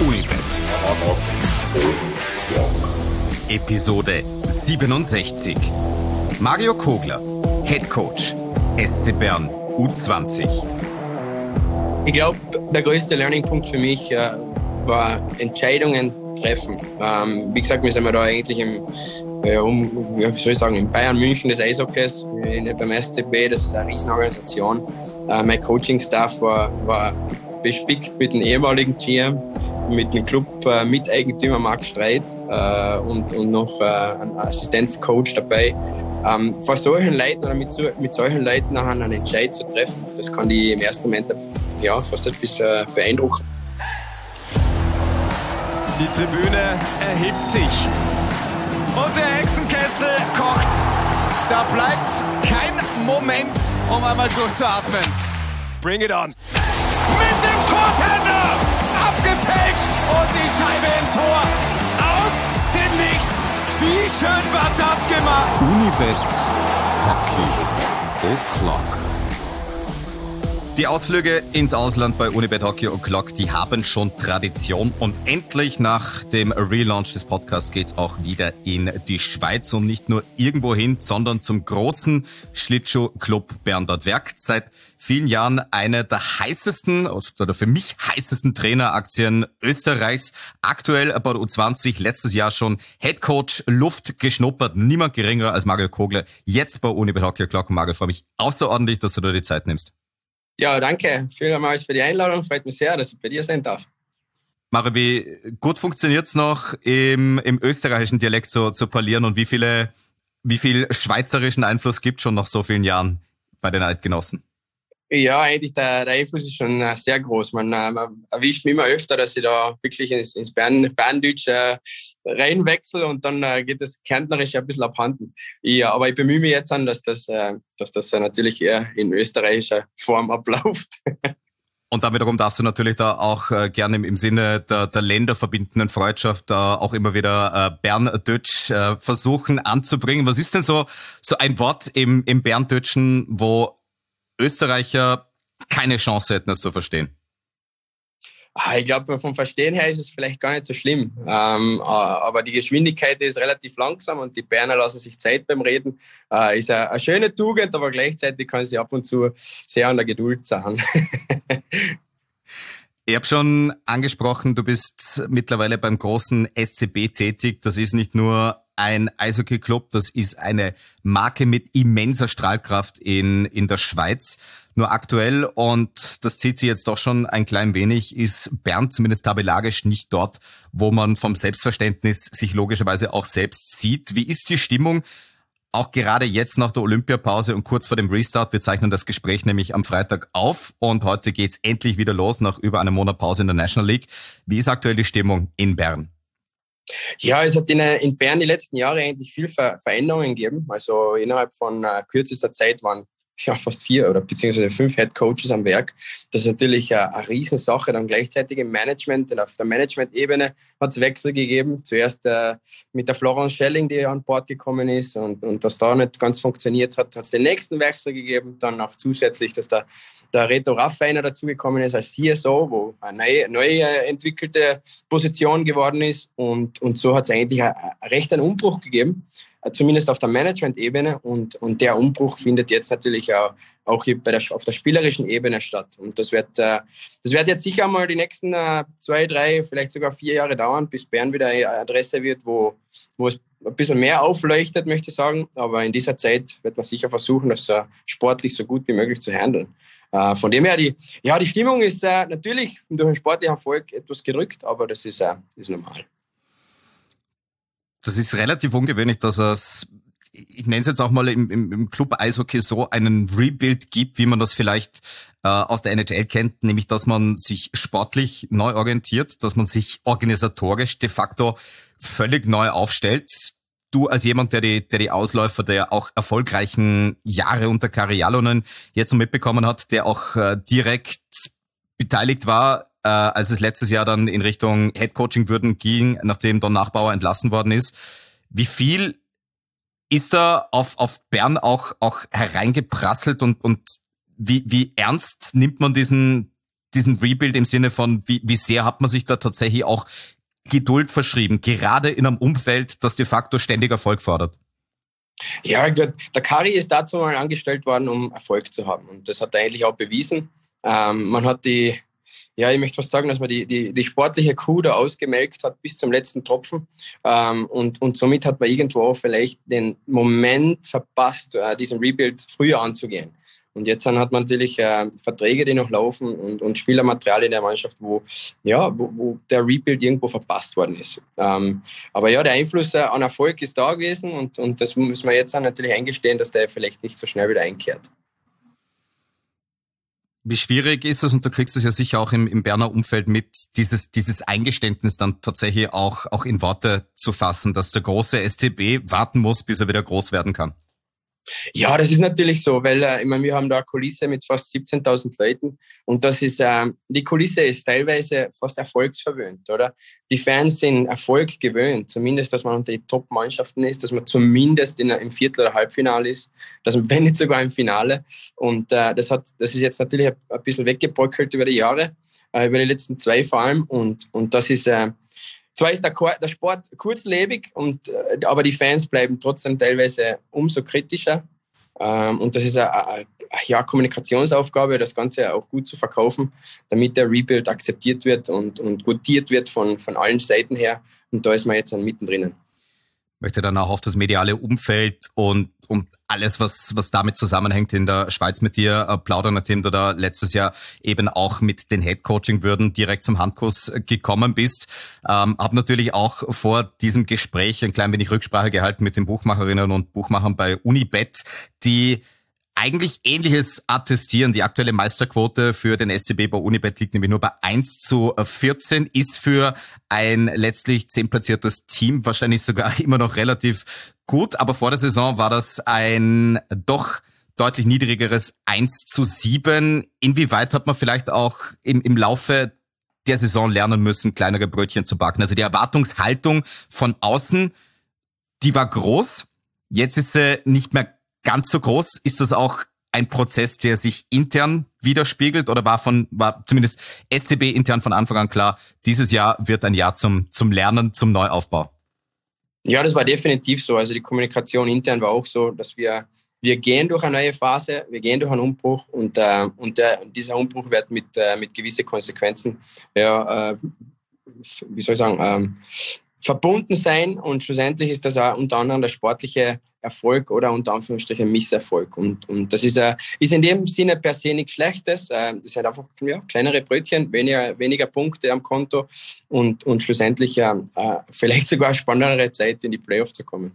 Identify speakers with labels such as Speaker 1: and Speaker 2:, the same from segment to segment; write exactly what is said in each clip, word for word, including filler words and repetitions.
Speaker 1: Unibet. Episode siebenundsechzig. Mario Kogler, Head Coach, S C Bern U zwanzig.
Speaker 2: Ich glaube, der größte Learning-Punkt für mich äh, war Entscheidungen treffen. Ähm, wie gesagt, wir sind da eigentlich im, äh, um, wie soll ich sagen, in Bayern München des Eishockeys, nicht beim S C B, das ist eine Riesenorganisation. Äh, mein Coaching-Staff war, war bespickt mit dem ehemaligen G M, mit dem Club-Miteigentümer äh, Marc Streit äh, und, und noch äh, ein Assistenzcoach dabei. Ähm, vor solchen Leuten oder mit, so, mit solchen Leuten einen Entscheid zu treffen, das kann die im ersten Moment ja, fast etwas äh, beeindrucken.
Speaker 1: Die Tribüne erhebt sich und der Hexenkessel kocht. Da bleibt kein Moment, um einmal durchzuatmen. Bring it on. Mit dem Vortender abgefälscht und die Scheibe im Tor. Aus dem Nichts. Wie schön war das gemacht. Unibet Hockey O'Clock. Die Ausflüge ins Ausland bei Unibet Hockey O'Clock, die haben schon Tradition. Und endlich nach dem Relaunch des Podcasts geht's auch wieder in die Schweiz und nicht nur irgendwo hin, sondern zum großen Schlittschuh-Club Bern. Dort werkt seit vielen Jahren eine der heißesten, oder für mich heißesten Traineraktien Österreichs. Aktuell bei der U zwanzig, letztes Jahr schon Headcoach Luft geschnuppert. Niemand geringer als Mario Kogler. Jetzt bei Unibet Hockey O'Clock. Und Mario, ich freue mich außerordentlich, dass du dir die Zeit nimmst.
Speaker 2: Ja, danke. Vielmals für die Einladung. Freut mich sehr, dass ich bei dir sein darf.
Speaker 1: Mario, wie gut funktioniert's noch im, im österreichischen Dialekt so zu parlieren und wie viele, wie viel schweizerischen Einfluss gibt schon nach so vielen Jahren bei den Eidgenossen?
Speaker 2: Ja, eigentlich der, der Einfluss ist schon äh, sehr groß. Man, äh, man erwischt mich immer öfter, dass ich da wirklich ins, ins Bern, Berndeutsch äh, reinwechsel und dann äh, geht das Kärntnerische ein bisschen abhanden. Ja, aber ich bemühe mich jetzt an, dass das, äh, dass das äh, natürlich eher in österreichischer Form abläuft.
Speaker 1: Und dann wiederum darfst du natürlich da auch äh, gerne im, im Sinne der, der länderverbindenden Freundschaft äh, auch immer wieder äh, Berndeutsch äh, versuchen anzubringen. Was ist denn so so ein Wort im, im Berndeutschen, wo Österreicher keine Chance hätten, es zu verstehen?
Speaker 2: Ich glaube, vom Verstehen her ist es vielleicht gar nicht so schlimm. Ähm, aber die Geschwindigkeit ist relativ langsam und die Berner lassen sich Zeit beim Reden. Äh, ist eine, eine schöne Tugend, aber gleichzeitig kann sie ab und zu sehr an der Geduld zahlen.
Speaker 1: Ich habe schon angesprochen, du bist mittlerweile beim großen S C B tätig. Das ist nicht nur ein Eishockey-Club, das ist eine Marke mit immenser Strahlkraft in in der Schweiz. Nur aktuell, und das zieht sich jetzt doch schon ein klein wenig, ist Bern zumindest tabellarisch nicht dort, wo man vom Selbstverständnis sich logischerweise auch selbst sieht. Wie ist die Stimmung? Auch gerade jetzt nach der Olympiapause und kurz vor dem Restart. Wir zeichnen das Gespräch nämlich am Freitag auf und heute geht's endlich wieder los nach über einem Monat Pause in der National League. Wie ist aktuell die Stimmung in Bern?
Speaker 2: Ja, es hat in, in Bern die letzten Jahre eigentlich viel Ver- Veränderungen gegeben. Also innerhalb von äh, kürzester Zeit waren ja fast vier oder beziehungsweise fünf Head Coaches am Werk. Das ist natürlich eine, eine Riesensache. Dann gleichzeitig im Management, auf der Management-Ebene hat es Wechsel gegeben. Zuerst äh, mit der Florence Schelling, die an Bord gekommen ist und, und das da nicht ganz funktioniert hat, hat es den nächsten Wechsel gegeben. Dann auch zusätzlich, dass der, der Reto Raffiner dazugekommen ist als C S O, wo eine neue, neu entwickelte Position geworden ist. Und, und so hat es eigentlich ein, ein recht einen Umbruch gegeben, zumindest auf der Management-Ebene. Und, und der Umbruch findet jetzt natürlich auch, auch bei der, auf der spielerischen Ebene statt. Und das wird, äh, das wird jetzt sicher mal die nächsten äh, zwei, drei, vielleicht sogar vier Jahre dauern, bis Bern wieder eine Adresse wird, wo, wo es ein bisschen mehr aufleuchtet, möchte ich sagen. Aber in dieser Zeit wird man sicher versuchen, das äh, sportlich so gut wie möglich zu handeln. Äh, von dem her, die, ja, die Stimmung ist äh, natürlich durch den sportlichen Erfolg etwas gedrückt, aber das ist, äh, ist normal.
Speaker 1: Das ist relativ ungewöhnlich, dass es, ich nenne es jetzt auch mal im, im, im Club Eishockey so einen Rebuild gibt, wie man das vielleicht äh, aus der N H L kennt, nämlich dass man sich sportlich neu orientiert, dass man sich organisatorisch de facto völlig neu aufstellt. Du als jemand, der die, der die Ausläufer der auch erfolgreichen Jahre unter Kari Jalonen jetzt mitbekommen hat, der auch äh, direkt beteiligt war, äh, als es letztes Jahr dann in Richtung Headcoaching würden ging, nachdem Don Nachbauer entlassen worden ist. Wie viel ist da auf, auf Bern auch, auch hereingeprasselt und, und wie, wie ernst nimmt man diesen,
Speaker 3: diesen Rebuild im Sinne von, wie, wie sehr hat man sich da tatsächlich auch Geduld verschrieben, gerade in einem Umfeld, das de facto ständig Erfolg fordert?
Speaker 2: Ja, der Kari ist dazu mal angestellt worden, um Erfolg zu haben. Und das hat er eigentlich auch bewiesen. Ähm, man hat die, ja, ich möchte fast sagen, dass man die, die, die sportliche Kuh da ausgemelkt hat bis zum letzten Tropfen. Ähm, und, und somit hat man irgendwo auch vielleicht den Moment verpasst, äh, diesen Rebuild früher anzugehen. Und jetzt dann hat man natürlich äh, Verträge, die noch laufen und, und Spielermaterial in der Mannschaft, wo, ja, wo, wo der Rebuild irgendwo verpasst worden ist. Ähm, aber ja, der Einfluss äh, an Erfolg ist da gewesen und, und das müssen wir jetzt dann natürlich eingestehen, dass der vielleicht nicht so schnell wieder einkehrt.
Speaker 3: Wie schwierig ist es, und du kriegst es ja sicher auch im, im Berner Umfeld mit, dieses, dieses Eingeständnis dann tatsächlich auch, auch in Worte zu fassen, dass der große S C B warten muss, bis er wieder groß werden kann?
Speaker 2: Ja, das ist natürlich so, weil äh, ich meine, wir haben da eine Kulisse mit fast siebzehntausend Leuten und das ist, äh, die Kulisse ist teilweise fast erfolgsverwöhnt, oder? Die Fans sind Erfolg gewöhnt, zumindest, dass man unter die Top-Mannschaften ist, dass man zumindest in, im Viertel- oder Halbfinale ist, dass man, wenn nicht sogar im Finale. Und äh, das hat, das ist jetzt natürlich ein, ein bisschen weggebröckelt über die Jahre, äh, über die letzten zwei vor allem und, und das ist... Äh, Zwar ist der, der Sport kurzlebig, und, aber die Fans bleiben trotzdem teilweise umso kritischer. Ähm, und das ist eine, eine ja, Kommunikationsaufgabe, das Ganze auch gut zu verkaufen, damit der Rebuild akzeptiert wird und, und gutiert wird von, von allen Seiten her. Und da ist man jetzt dann mittendrin.
Speaker 3: Ich möchte dann auch auf das mediale Umfeld und, und alles, was, was damit zusammenhängt, in der Schweiz mit dir äh, plaudern, nachdem du da letztes Jahr eben auch mit den Head-Coaching-Würden direkt zum Handkuss gekommen bist. Ähm, habe natürlich auch vor diesem Gespräch ein klein wenig Rücksprache gehalten mit den Buchmacherinnen und Buchmachern bei Unibet, die eigentlich Ähnliches attestieren. Die aktuelle Meisterquote für den S C B bei Unibet liegt nämlich nur bei eins zu vierzehn, ist für ein letztlich zehnplatziertes Team wahrscheinlich sogar immer noch relativ gut, aber vor der Saison war das ein doch deutlich niedrigeres eins zu sieben. Inwieweit hat man vielleicht auch im, im Laufe der Saison lernen müssen, kleinere Brötchen zu backen? Also die Erwartungshaltung von außen, die war groß. Jetzt ist sie nicht mehr ganz so groß. Ist das auch ein Prozess, der sich intern widerspiegelt, oder war von war zumindest S C B intern von Anfang an klar, dieses Jahr wird ein Jahr zum zum Lernen, zum Neuaufbau?
Speaker 2: Ja, das war definitiv so. Also die Kommunikation intern war auch so, dass wir wir gehen durch eine neue Phase, wir gehen durch einen Umbruch und äh, und der, dieser Umbruch wird mit äh, mit gewissen Konsequenzen, ja, äh, wie soll ich sagen, ähm, verbunden sein, und schlussendlich ist das auch unter anderem der sportliche Erfolg oder unter Anführungsstrichen Misserfolg. Und, und das ist, äh, ist in dem Sinne per se nichts Schlechtes. Äh, das sind einfach ja, kleinere Brötchen, weniger, weniger Punkte am Konto und, und schlussendlich äh, vielleicht sogar eine spannendere Zeit in die Playoffs zu kommen.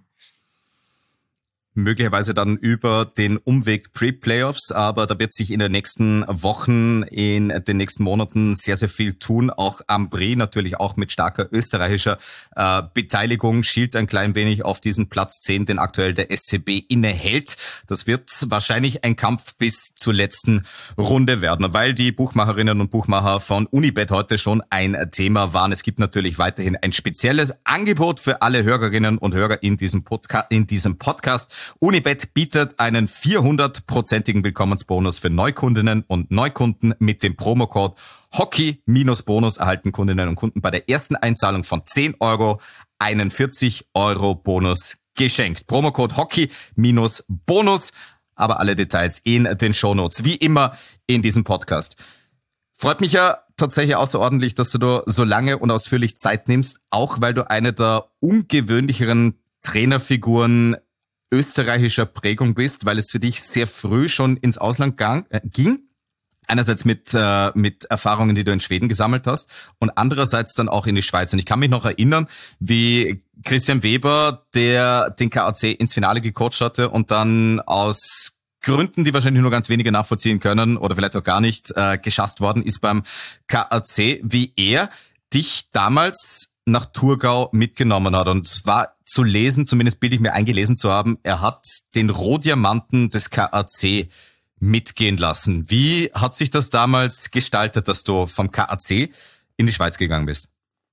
Speaker 3: Möglicherweise dann über den Umweg Pre-Playoffs, aber da wird sich in den nächsten Wochen, in den nächsten Monaten sehr, sehr viel tun. Auch am Brie natürlich auch mit starker österreichischer äh, Beteiligung schielt ein klein wenig auf diesen Platz zehn, den aktuell der S C B innehält. Das wird wahrscheinlich ein Kampf bis zur letzten Runde werden, weil die Buchmacherinnen und Buchmacher von Unibet heute schon ein Thema waren. Es gibt natürlich weiterhin ein spezielles Angebot für alle Hörerinnen und Hörer in diesem Podcast, in diesem Podcast. Unibet bietet einen vierhundertprozentigen Willkommensbonus für Neukundinnen und Neukunden. Mit dem Promocode Hockey-Bonus erhalten Kundinnen und Kunden bei der ersten Einzahlung von zehn Euro einen vierzig Euro Bonus geschenkt. Promocode Hockey-Bonus, aber alle Details in den Shownotes, wie immer in diesem Podcast. Freut mich ja tatsächlich außerordentlich, dass du da so lange und ausführlich Zeit nimmst, auch weil du eine der ungewöhnlicheren Trainerfiguren österreichischer Prägung bist, weil es für dich sehr früh schon ins Ausland gang, äh, ging. Einerseits mit äh, mit Erfahrungen, die du in Schweden gesammelt hast, und andererseits dann auch in die Schweiz. Und ich kann mich noch erinnern, wie Christian Weber, der den K A C ins Finale gecoacht hatte und dann aus Gründen, die wahrscheinlich nur ganz wenige nachvollziehen können oder vielleicht auch gar nicht, äh, geschasst worden ist beim K A C, wie er dich damals nach Thurgau mitgenommen hat. Und es war zu lesen, zumindest bilde ich mir eingelesen zu haben, er hat den Rohdiamanten des K A C mitgehen lassen. Wie hat sich das damals gestaltet, dass du vom K A C in die Schweiz gegangen bist?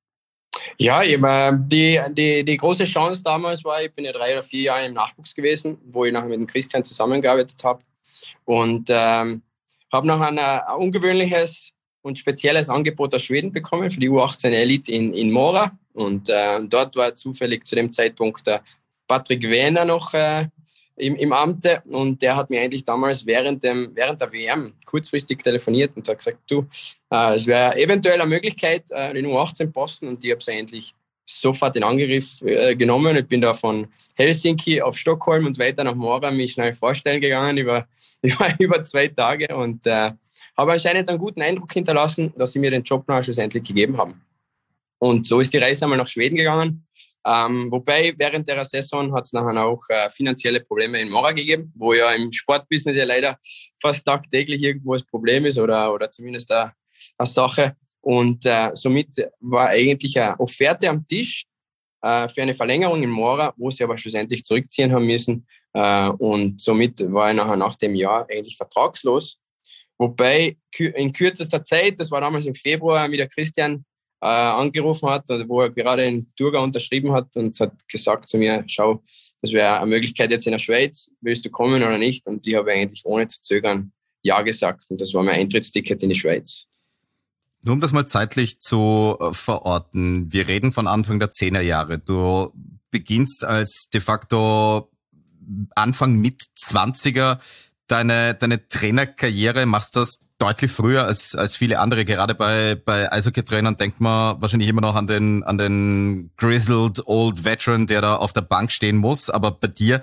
Speaker 2: Ja, eben, die, die, die große Chance damals war, ich bin ja drei oder vier Jahre im Nachwuchs gewesen, wo ich nachher mit dem Christian zusammengearbeitet habe und ähm, habe noch ein, ein ungewöhnliches und spezielles Angebot aus Schweden bekommen für die U achtzehn Elite in, in Mora. Und äh, dort war zufällig zu dem Zeitpunkt der Patrick Wehner noch äh, im, im Amte, und der hat mir eigentlich damals während, dem, während der W M kurzfristig telefoniert und hat gesagt, du, äh, es wäre eventuell eine Möglichkeit, äh, in den U achtzehn Posten, und ich habe es eigentlich sofort in Angriff äh, genommen. Ich bin da von Helsinki auf Stockholm und weiter nach Mora mich schnell vorstellen gegangen über, über, über zwei Tage und äh, habe anscheinend einen guten Eindruck hinterlassen, dass sie mir den Job nachher schlussendlich gegeben haben. Und so ist die Reise einmal nach Schweden gegangen. Ähm, wobei während der Saison hat es nachher auch äh, finanzielle Probleme in Mora gegeben, wo ja im Sportbusiness ja leider fast tagtäglich irgendwo das Problem ist oder, oder zumindest eine, eine Sache. Und äh, somit war eigentlich eine Offerte am Tisch äh, für eine Verlängerung in Mora, wo sie aber schlussendlich zurückziehen haben müssen. Äh, und somit war ich nachher nach dem Jahr eigentlich vertragslos. Wobei in kürzester Zeit, das war damals im Februar, wie der Christian äh, angerufen hat, wo er gerade in Thurgau unterschrieben hat und hat gesagt zu mir, schau, das wäre eine Möglichkeit jetzt in der Schweiz, willst du kommen oder nicht? Und ich habe eigentlich ohne zu zögern Ja gesagt. Und das war mein Eintrittsticket in die Schweiz.
Speaker 3: Nur um das mal zeitlich zu verorten. Wir reden von Anfang der Zehnerjahre. Du beginnst als de facto Anfang mit zwanziger deine, deine Trainerkarriere, machst das deutlich früher als, als viele andere. Gerade bei, bei Eishockey-Trainern denkt man wahrscheinlich immer noch an den, an den grizzled old veteran, der da auf der Bank stehen muss. Aber bei dir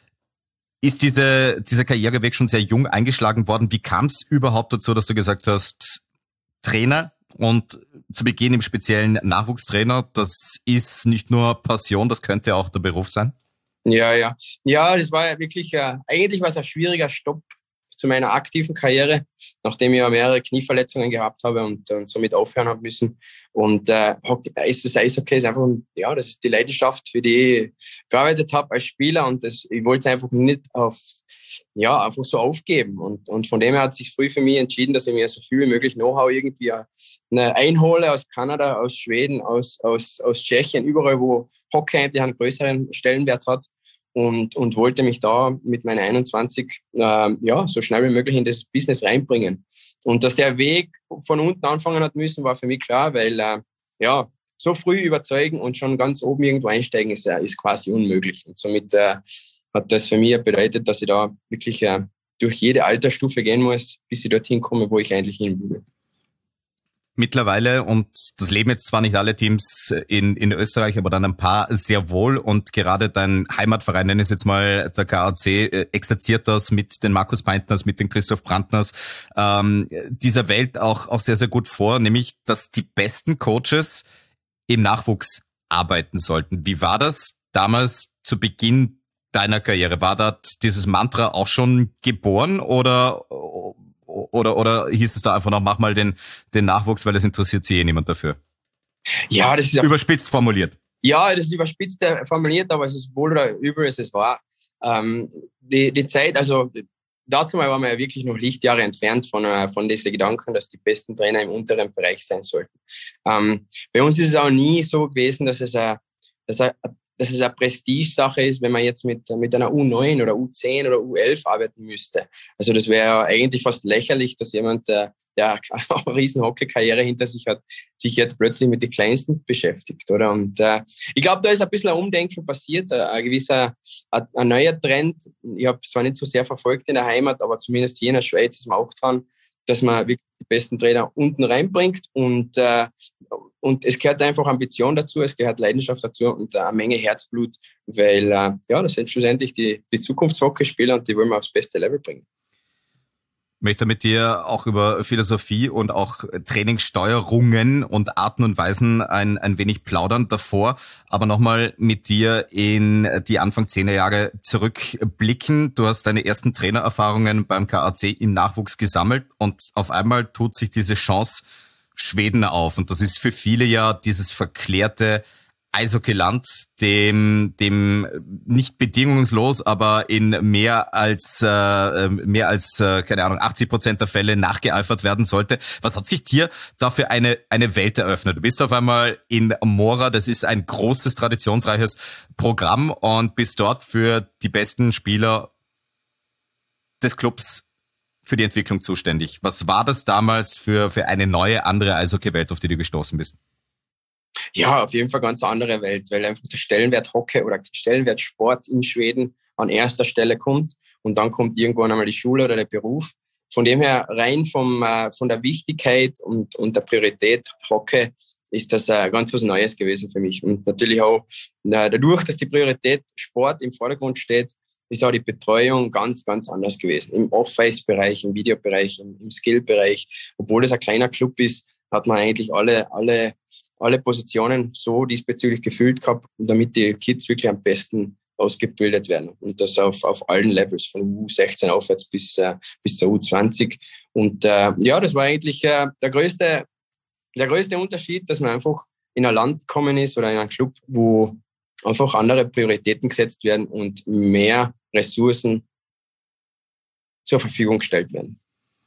Speaker 3: ist diese, dieser Karriereweg schon sehr jung eingeschlagen worden. Wie kam es überhaupt dazu, dass du gesagt hast, Trainer und zu Beginn im speziellen Nachwuchstrainer, das ist nicht nur Passion, das könnte auch der Beruf sein?
Speaker 2: Ja, ja. Ja, das war ja wirklich, äh, eigentlich war es ein schwieriger Stopp zu meiner aktiven Karriere, nachdem ich ja mehrere Knieverletzungen gehabt habe und, und somit aufhören habe müssen. Und äh, ist das Eishockey ist einfach, ja, das ist die Leidenschaft, für die ich gearbeitet habe als Spieler, und das, ich wollte es einfach nicht auf, ja, einfach so aufgeben. Und, und von dem her hat sich früh für mich entschieden, dass ich mir so viel wie möglich Know-how irgendwie eine einhole aus Kanada, aus Schweden, aus, aus, aus Tschechien, überall, wo Hockey eigentlich einen größeren Stellenwert hat. Und, und wollte mich da mit meinen einundzwanzig äh, ja, so schnell wie möglich in das Business reinbringen. Und dass der Weg von unten anfangen hat müssen, war für mich klar, weil äh, ja, so früh überzeugen und schon ganz oben irgendwo einsteigen ist, äh, ist quasi unmöglich. Und somit äh, hat das für mich bedeutet, dass ich da wirklich äh, durch jede Altersstufe gehen muss, bis ich dorthin komme, wo ich eigentlich hin will.
Speaker 3: Mittlerweile, und das leben jetzt zwar nicht alle Teams in, in Österreich, aber dann ein paar sehr wohl, und gerade dein Heimatverein, nenn es jetzt mal der K A C, exerziert das mit den Markus Peintners, mit den Christoph Brandners, ähm, dieser Welt auch, auch sehr, sehr gut vor, nämlich, dass die besten Coaches im Nachwuchs arbeiten sollten. Wie war das damals zu Beginn deiner Karriere? War dort dieses Mantra auch schon geboren, oder Oder, oder hieß es da einfach noch, mach mal den, den Nachwuchs, weil es interessiert sich eh niemand dafür?
Speaker 2: Ja, das ist ja
Speaker 3: überspitzt formuliert.
Speaker 2: Ja, das ist überspitzt formuliert, aber es ist wohl oder übel, es ist wahr. Ähm, die, die Zeit, also dazu mal waren wir ja wirklich noch Lichtjahre entfernt von, von diesen Gedanken, dass die besten Trainer im unteren Bereich sein sollten. Ähm, bei uns ist es auch nie so gewesen, dass es eine, dass eine dass es eine Prestige-Sache ist, wenn man jetzt mit, mit einer U neun oder U zehn oder U elf arbeiten müsste. Also das wäre eigentlich fast lächerlich, dass jemand, der, der eine riesen Hockey-Karriere hinter sich hat, sich jetzt plötzlich mit den Kleinsten beschäftigt, oder? Und äh, ich glaube, da ist ein bisschen ein Umdenken passiert, ein gewisser, ein, ein neuer Trend. Ich habe es zwar nicht so sehr verfolgt in der Heimat, aber zumindest hier in der Schweiz ist man auch dran, dass man wirklich die besten Trainer unten reinbringt, und äh, und es gehört einfach Ambition dazu, es gehört Leidenschaft dazu und äh, eine Menge Herzblut, weil äh, ja, das sind schlussendlich die, die Zukunftshockeyspieler, und die wollen wir aufs beste Level bringen.
Speaker 3: Ich möchte mit dir auch über Philosophie und auch Trainingssteuerungen und Arten und Weisen ein, ein wenig plaudern davor, aber nochmal mit dir in die Anfang zehner Jahre zurückblicken. Du hast deine ersten Trainererfahrungen beim K A C im Nachwuchs gesammelt, und auf einmal tut sich diese Chance Schweden auf. Und das ist für viele ja dieses verklärte Eishockeyland, dem dem nicht bedingungslos, aber in mehr als äh, mehr als äh, keine Ahnung achtzig Prozent der Fälle nachgeeifert werden sollte. Was hat sich dir da für eine eine Welt eröffnet? Du bist auf einmal in Mora, das ist ein großes, traditionsreiches Programm, und bist dort für die besten Spieler des Clubs für die Entwicklung zuständig. Was war das damals für, für eine neue, andere Eishockey-Welt, auf die du gestoßen bist?
Speaker 2: Ja, auf jeden Fall ganz andere Welt, weil einfach der Stellenwert Hockey oder Stellenwert Sport in Schweden an erster Stelle kommt und dann kommt irgendwann einmal die Schule oder der Beruf. Von dem her rein vom, äh, von der Wichtigkeit und, und der Priorität Hockey ist das äh, ganz was Neues gewesen für mich. Und natürlich auch äh, dadurch, dass die Priorität Sport im Vordergrund steht, ist auch die Betreuung ganz, ganz anders gewesen. Im Off-Ice-Bereich, im Videobereich, im, im Skill-Bereich. Obwohl es ein kleiner Club ist, hat man eigentlich alle, alle, alle Positionen so diesbezüglich gefüllt gehabt, damit die Kids wirklich am besten ausgebildet werden. Und das auf, auf allen Levels, von U sechzehn aufwärts bis, äh, bis zur U zwanzig. Und äh, ja, das war eigentlich äh, der größte, der größte Unterschied, dass man einfach in ein Land gekommen ist oder in einen Club, wo einfach andere Prioritäten gesetzt werden und mehr Ressourcen zur Verfügung gestellt werden.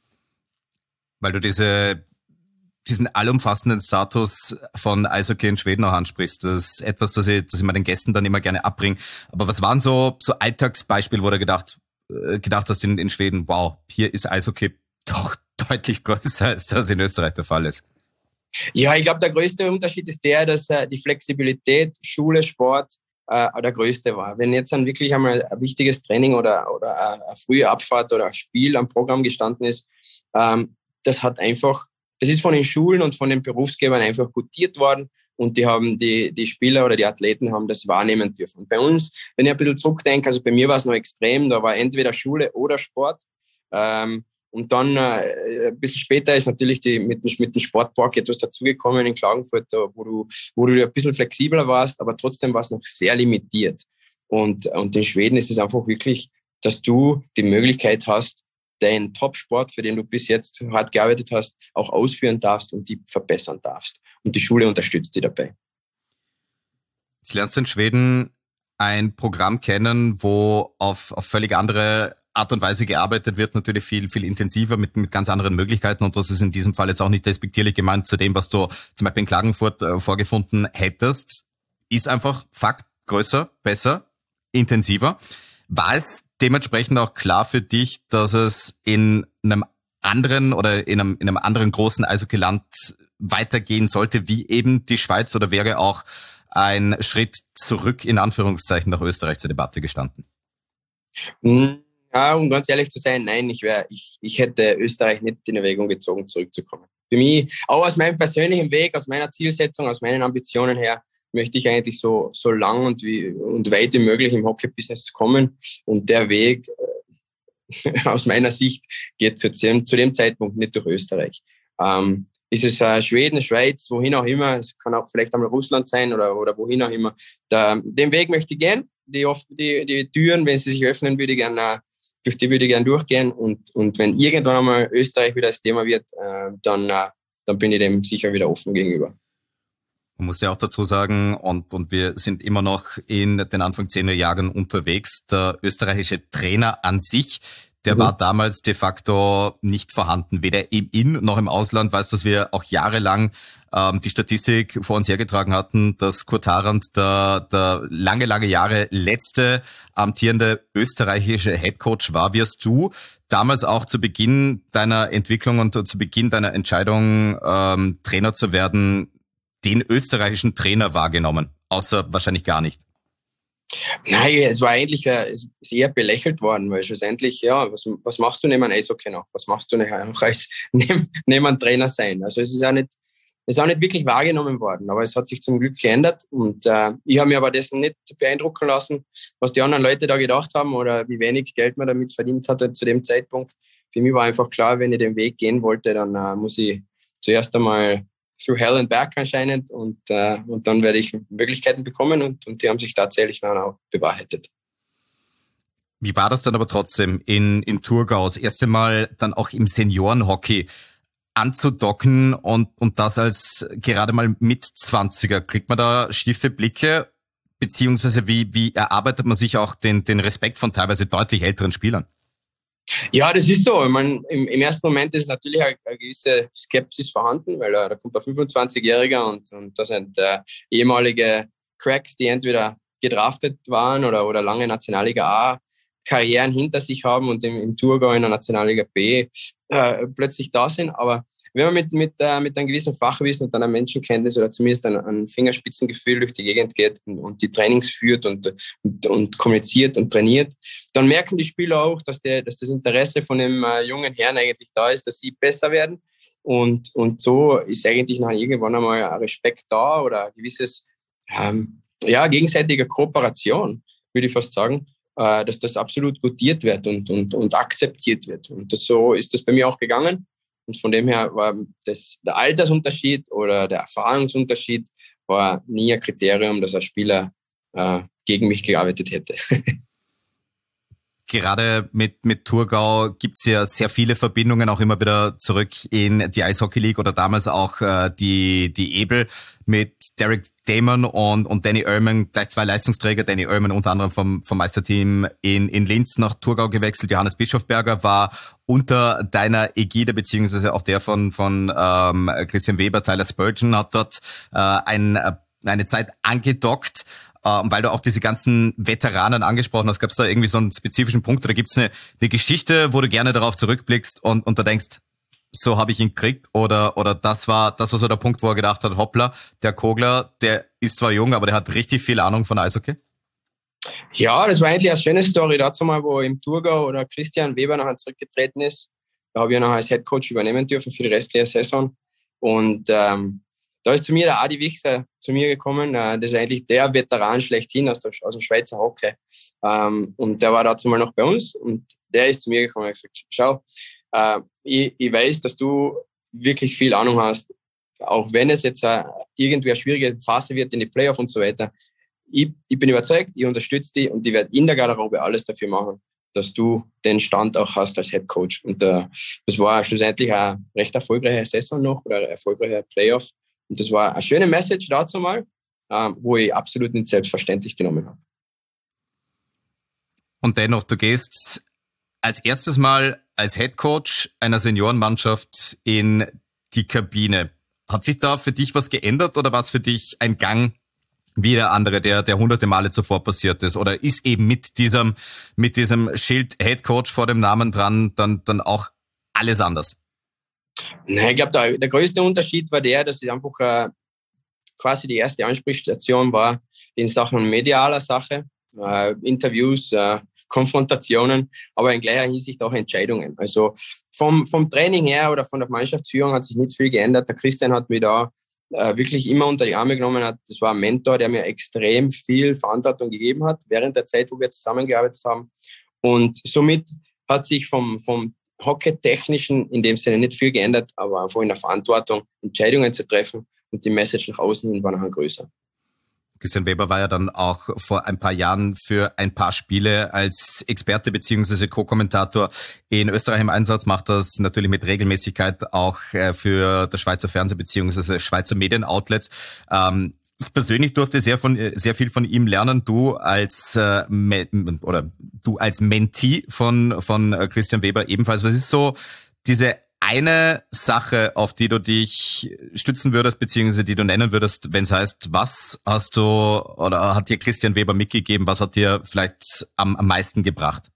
Speaker 3: Weil du diese, diesen allumfassenden Status von Eishockey in Schweden auch ansprichst, das ist etwas, das ich, das ich meinen Gästen dann immer gerne abbringe. Aber was waren so, so Alltagsbeispiele, wo du gedacht, äh, gedacht hast in, in Schweden, wow, hier ist Eishockey doch deutlich größer, als das in Österreich der Fall ist?
Speaker 2: Ja, ich glaube, der größte Unterschied ist der, dass äh, die Flexibilität, Schule, Sport äh, der größte war. Wenn jetzt dann wirklich einmal ein wichtiges Training oder, oder eine frühe Abfahrt oder ein Spiel am Programm gestanden ist, ähm, das hat einfach, das ist von den Schulen und von den Berufsgebern einfach gutiert worden und die haben die, die Spieler oder die Athleten haben das wahrnehmen dürfen. Und bei uns, wenn ich ein bisschen zurückdenke, also bei mir war es noch extrem, da war entweder Schule oder Sport. Ähm, Und dann äh, ein bisschen später ist natürlich die, mit, mit dem Sportpark etwas dazugekommen in Klagenfurt, wo du, wo du ein bisschen flexibler warst, aber trotzdem war es noch sehr limitiert. Und, und in Schweden ist es einfach wirklich, dass du die Möglichkeit hast, den Top-Sport, für den du bis jetzt hart gearbeitet hast, auch ausführen darfst und die verbessern darfst. Und die Schule unterstützt dich dabei.
Speaker 3: Jetzt lernst du in Schweden ein Programm kennen, wo auf, auf völlig andere Art und Weise gearbeitet wird, natürlich viel, viel intensiver mit, mit ganz anderen Möglichkeiten. Und das ist in diesem Fall jetzt auch nicht despektierlich gemeint zu dem, was du zum Beispiel in Klagenfurt äh, vorgefunden hättest. Ist einfach Fakt, größer, besser, intensiver. War es dementsprechend auch klar für dich, dass es in einem anderen oder in einem, in einem anderen großen Eishockeyland weitergehen sollte, wie eben die Schweiz, oder wäre auch ein Schritt zurück in Anführungszeichen nach Österreich zur Debatte gestanden?
Speaker 2: Ja, um ganz ehrlich zu sein, nein, ich wäre, ich, ich hätte Österreich nicht in Erwägung gezogen, zurückzukommen. Für mich, auch aus meinem persönlichen Weg, aus meiner Zielsetzung, aus meinen Ambitionen her, möchte ich eigentlich so, so lang und wie, und weit wie möglich im Hockey-Business kommen. Und der Weg, äh, aus meiner Sicht, geht zu dem, zu dem Zeitpunkt nicht durch Österreich. Ähm, ist es äh, Schweden, Schweiz, wohin auch immer, es kann auch vielleicht einmal Russland sein oder, oder wohin auch immer. Da, den Weg möchte ich gehen. Die, die, die Türen, wenn sie sich öffnen, würde ich gerne, durch die würde ich gerne durchgehen. Und, und wenn irgendwann einmal Österreich wieder das Thema wird, äh, dann, äh, dann bin ich dem sicher wieder offen gegenüber.
Speaker 3: Man muss ja auch dazu sagen, und, und wir sind immer noch in den Anfang zehner Jahren unterwegs, der österreichische Trainer an sich, der mhm. war damals de facto nicht vorhanden, weder im In- noch im Ausland. Weißt du, dass wir auch jahrelang ähm, die Statistik vor uns hergetragen hatten, dass Kurt Harand der, der lange, lange Jahre letzte amtierende österreichische Headcoach war. Wirst du damals auch zu Beginn deiner Entwicklung und zu Beginn deiner Entscheidung, ähm, Trainer zu werden, den österreichischen Trainer wahrgenommen? Außer wahrscheinlich gar nicht.
Speaker 2: Nein, es war eigentlich äh, sehr belächelt worden, weil schlussendlich, ja, was, was machst du neben einem Eishockey noch? Was machst du noch als neben, neben einem Trainer sein? Also es ist auch nicht, es ist auch nicht wirklich wahrgenommen worden, aber es hat sich zum Glück geändert und äh, ich habe mir aber dessen nicht beeindrucken lassen, was die anderen Leute da gedacht haben oder wie wenig Geld man damit verdient hatte zu dem Zeitpunkt. Für mich war einfach klar, wenn ich den Weg gehen wollte, dann äh, muss ich zuerst einmal through hell and back anscheinend und, äh, und dann werde ich Möglichkeiten bekommen und, und die haben sich tatsächlich dann auch bewahrheitet.
Speaker 3: Wie war das dann aber trotzdem in, in Thurgau, das erste Mal dann auch im Seniorenhockey anzudocken und, und das als gerade mal Mitzwanziger? Kriegt man da schiefe Blicke, beziehungsweise wie, wie erarbeitet man sich auch den, den Respekt von teilweise deutlich älteren Spielern?
Speaker 2: Ja, das ist so. Ich meine, im, im ersten Moment ist natürlich eine, eine gewisse Skepsis vorhanden, weil äh, da kommt ein fünfundzwanzigjähriger und, und da sind äh, ehemalige Cracks, die entweder gedraftet waren oder, oder lange Nationalliga A Karrieren hinter sich haben und im, im Thurgau in der Nationalliga B äh, plötzlich da sind. Aber wenn man mit, mit, äh, mit einem gewissen Fachwissen und einer Menschenkenntnis oder zumindest ein, ein Fingerspitzengefühl durch die Gegend geht und, und die Trainings führt und, und, und kommuniziert und trainiert, dann merken die Spieler auch, dass, der, dass das Interesse von dem äh, jungen Herrn eigentlich da ist, dass sie besser werden. Und, und so ist eigentlich nach irgendwann einmal ein Respekt da oder ein gewisses, ähm, ja, gegenseitige Kooperation, würde ich fast sagen, äh, dass das absolut gutiert wird und, und, und akzeptiert wird. Und das, so ist das bei mir auch gegangen. Und von dem her war das, der Altersunterschied oder der Erfahrungsunterschied war nie ein Kriterium, dass ein Spieler äh, gegen mich gearbeitet hätte.
Speaker 3: Gerade mit mit Thurgau gibt's ja sehr viele Verbindungen auch immer wieder zurück in die Eishockey League oder damals auch äh, die die Ebel mit Derek Damon und und Danny Ehrman, gleich zwei Leistungsträger. Danny Ehrman unter anderem vom vom Meisterteam in in Linz nach Thurgau gewechselt. Johannes Bischofberger war unter deiner Ägide beziehungsweise auch der von von ähm, Christian Weber. Tyler Spurgeon hat dort äh, ein, eine Zeit angedockt. Uh, weil du auch diese ganzen Veteranen angesprochen hast, gab es da irgendwie so einen spezifischen Punkt oder gibt es eine, eine Geschichte, wo du gerne darauf zurückblickst und, und da denkst, so habe ich ihn gekriegt oder oder das war das war so der Punkt, wo er gedacht hat, hoppla, der Kogler, der ist zwar jung, aber der hat richtig viel Ahnung von Eishockey?
Speaker 2: Ja, das war eigentlich eine schöne Story. Dazu mal, wo im Thurgau oder Christian Weber nachher zurückgetreten ist. Da habe ich nachher als Headcoach übernehmen dürfen für die restliche Saison. Und ähm, da ist zu mir der Adi Wichser zu mir gekommen. Das ist eigentlich der Veteran schlechthin aus, der, aus dem Schweizer Hockey. Ähm, und der war dazu mal noch bei uns. Und der ist zu mir gekommen und hat gesagt, schau, äh, ich, ich weiß, dass du wirklich viel Ahnung hast. Auch wenn es jetzt äh, irgendwie eine schwierige Phase wird in die Playoff und so weiter. Ich, ich bin überzeugt, ich unterstütze dich und ich werde in der Garderobe alles dafür machen, dass du den Stand auch hast als Head Coach. Und äh, das war schlussendlich eine recht erfolgreiche Saison noch oder eine erfolgreiche Playoff. Und das war eine schöne Message dazu mal, ähm, wo ich absolut nicht selbstverständlich genommen habe.
Speaker 3: Und dennoch, du gehst als erstes Mal als Head Coach einer Seniorenmannschaft in die Kabine. Hat sich da für dich was geändert oder war es für dich ein Gang wie der andere, der der hunderte Male zuvor passiert ist? Oder ist eben mit diesem mit diesem Schild Head Coach vor dem Namen dran dann dann auch alles anders?
Speaker 2: Nein, ich glaube, der, der größte Unterschied war der, dass ich einfach äh, quasi die erste Ansprechstation war in Sachen medialer Sache, äh, Interviews, äh, Konfrontationen, aber in gleicher Hinsicht auch Entscheidungen. Also vom, vom Training her oder von der Mannschaftsführung hat sich nicht viel geändert. Der Christian hat mich da äh, wirklich immer unter die Arme genommen. Hat. Das war ein Mentor, der mir extrem viel Verantwortung gegeben hat während der Zeit, wo wir zusammengearbeitet haben. Und somit hat sich vom, vom Hockey-technischen in dem Sinne nicht viel geändert, aber einfach in der Verantwortung, Entscheidungen zu treffen und die Message nach außen hin war nachher größer.
Speaker 3: Christian Weber war ja dann auch vor ein paar Jahren für ein paar Spiele als Experte beziehungsweise Co-Kommentator in Österreich im Einsatz, macht das natürlich mit Regelmäßigkeit auch für das Schweizer Fernsehen beziehungsweise Schweizer Medienoutlets. Ähm, Ich persönlich durfte sehr von sehr viel von ihm lernen. Du als äh, oder du als Mentee von von Christian Weber ebenfalls. Was ist so diese eine Sache, auf die du dich stützen würdest, beziehungsweise die du nennen würdest, wenn es heißt, was hast du oder hat dir Christian Weber mitgegeben? Was hat dir vielleicht am, am meisten gebracht?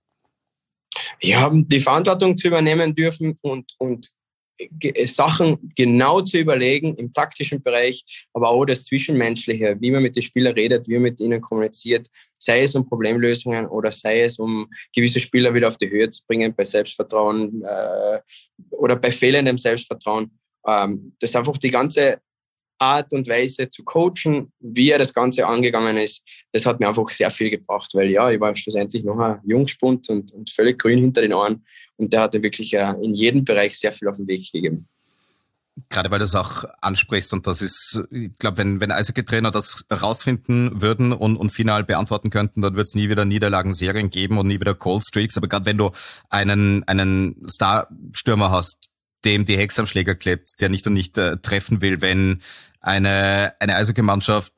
Speaker 2: Ja, die Verantwortung zu übernehmen dürfen und und Sachen genau zu überlegen im taktischen Bereich, aber auch das Zwischenmenschliche, wie man mit den Spielern redet, wie man mit ihnen kommuniziert, sei es um Problemlösungen oder sei es um gewisse Spieler wieder auf die Höhe zu bringen bei Selbstvertrauen äh, oder bei fehlendem Selbstvertrauen. Ähm, das ist einfach die ganze Art und Weise zu coachen, wie er das Ganze angegangen ist, das hat mir einfach sehr viel gebracht, weil ja, ich war schlussendlich noch ein Jungspund und, und völlig grün hinter den Ohren und der hat mir wirklich äh, in jedem Bereich sehr viel auf den Weg gegeben.
Speaker 3: Gerade weil du es auch ansprichst und das ist, ich glaube, wenn wenn Eishockey-Trainer das rausfinden würden und, und final beantworten könnten, dann wird es nie wieder Niederlagenserien geben und nie wieder Cold Streaks, aber gerade wenn du einen einen Starstürmer hast, dem die Hex am Schläger klebt, der nicht und nicht äh, treffen will, wenn eine eine Eishockey-Mannschaft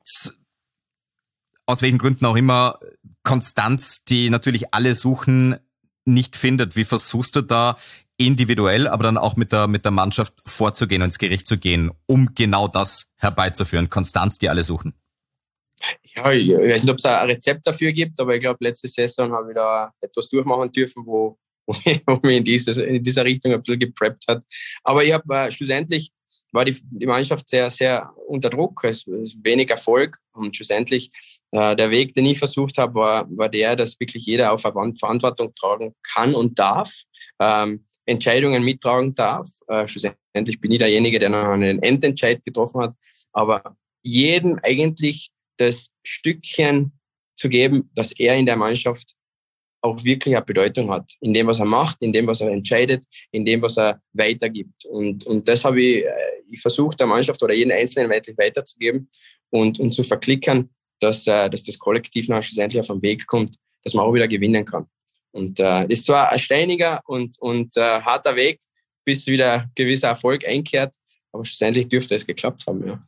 Speaker 3: aus welchen Gründen auch immer Konstanz, die natürlich alle suchen, nicht findet. Wie versuchst du da individuell, aber dann auch mit der mit der Mannschaft vorzugehen und ins Gericht zu gehen, um genau das herbeizuführen? Konstanz, die alle suchen.
Speaker 2: Ja, ich weiß nicht, ob es ein Rezept dafür gibt, aber ich glaube, letzte Saison habe ich da etwas durchmachen dürfen, wo, wo mich in, dieses, in dieser Richtung ein bisschen gepreppt hat. Aber ich habe äh, schlussendlich war die, die Mannschaft sehr, sehr unter Druck, es ist wenig Erfolg und schlussendlich äh, der Weg, den ich versucht habe, war, war der, dass wirklich jeder auf Verantwortung tragen kann und darf, ähm, Entscheidungen mittragen darf. Äh, schlussendlich bin ich derjenige, der noch einen Endentscheid getroffen hat, aber jedem eigentlich das Stückchen zu geben, dass er in der Mannschaft auch wirklich eine Bedeutung hat. In dem, was er macht, in dem, was er entscheidet, in dem, was er weitergibt. Und, und das habe ich, ich versucht, der Mannschaft oder jeden Einzelnen wirklich weiterzugeben und, und zu verklickern, dass, dass das Kollektiv nachher schlussendlich auf den Weg kommt, dass man auch wieder gewinnen kann. Und äh, das ist zwar ein steiniger und, und äh, harter Weg, bis wieder gewisser Erfolg einkehrt, aber schlussendlich dürfte es geklappt haben, ja.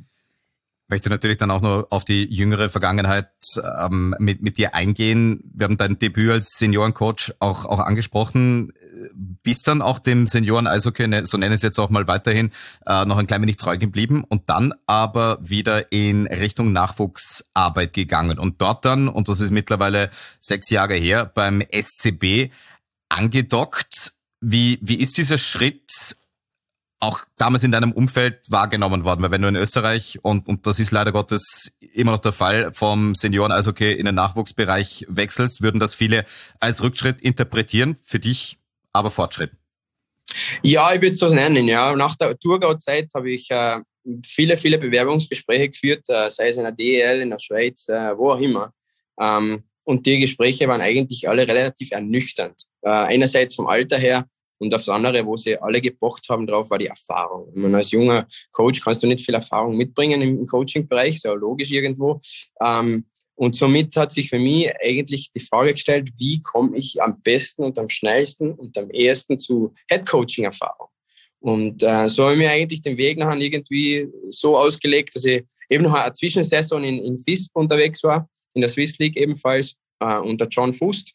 Speaker 3: Ich möchte natürlich dann auch noch auf die jüngere Vergangenheit ähm, mit, mit dir eingehen. Wir haben dein Debüt als Seniorencoach auch, auch angesprochen. Bist dann auch dem Senioren-Eishockey, so nenne ich es jetzt auch mal weiterhin, äh, noch ein klein wenig treu geblieben und dann aber wieder in Richtung Nachwuchsarbeit gegangen und dort dann, und das ist mittlerweile sechs Jahre her, beim S C B angedockt. Wie, wie ist dieser Schritt auch damals in deinem Umfeld wahrgenommen worden? Weil wenn du in Österreich, und, und das ist leider Gottes immer noch der Fall, vom Senioren-Eishockey in den Nachwuchsbereich wechselst, würden das viele als Rückschritt interpretieren, für dich aber Fortschritt.
Speaker 2: Ja, ich würde es so nennen. Ja. Nach der Thurgau-Zeit habe ich äh, viele, viele Bewerbungsgespräche geführt, äh, sei es in der D E L, in der Schweiz, äh, wo auch immer. Ähm, und die Gespräche waren eigentlich alle relativ ernüchternd. Äh, einerseits vom Alter her, und das andere, wo sie alle gepocht haben drauf, war die Erfahrung. Ich meine, als junger Coach kannst du nicht viel Erfahrung mitbringen im Coaching-Bereich, ist ja logisch irgendwo. Ähm, und somit hat sich für mich eigentlich die Frage gestellt, wie komme ich am besten und am schnellsten und am ehesten zu Head-Coaching-Erfahrung? Und äh, so habe ich mir eigentlich den Weg nachher irgendwie so ausgelegt, dass ich eben noch eine Zwischensaison in, in F I S P unterwegs war, in der Swiss League ebenfalls, äh, unter John Fust.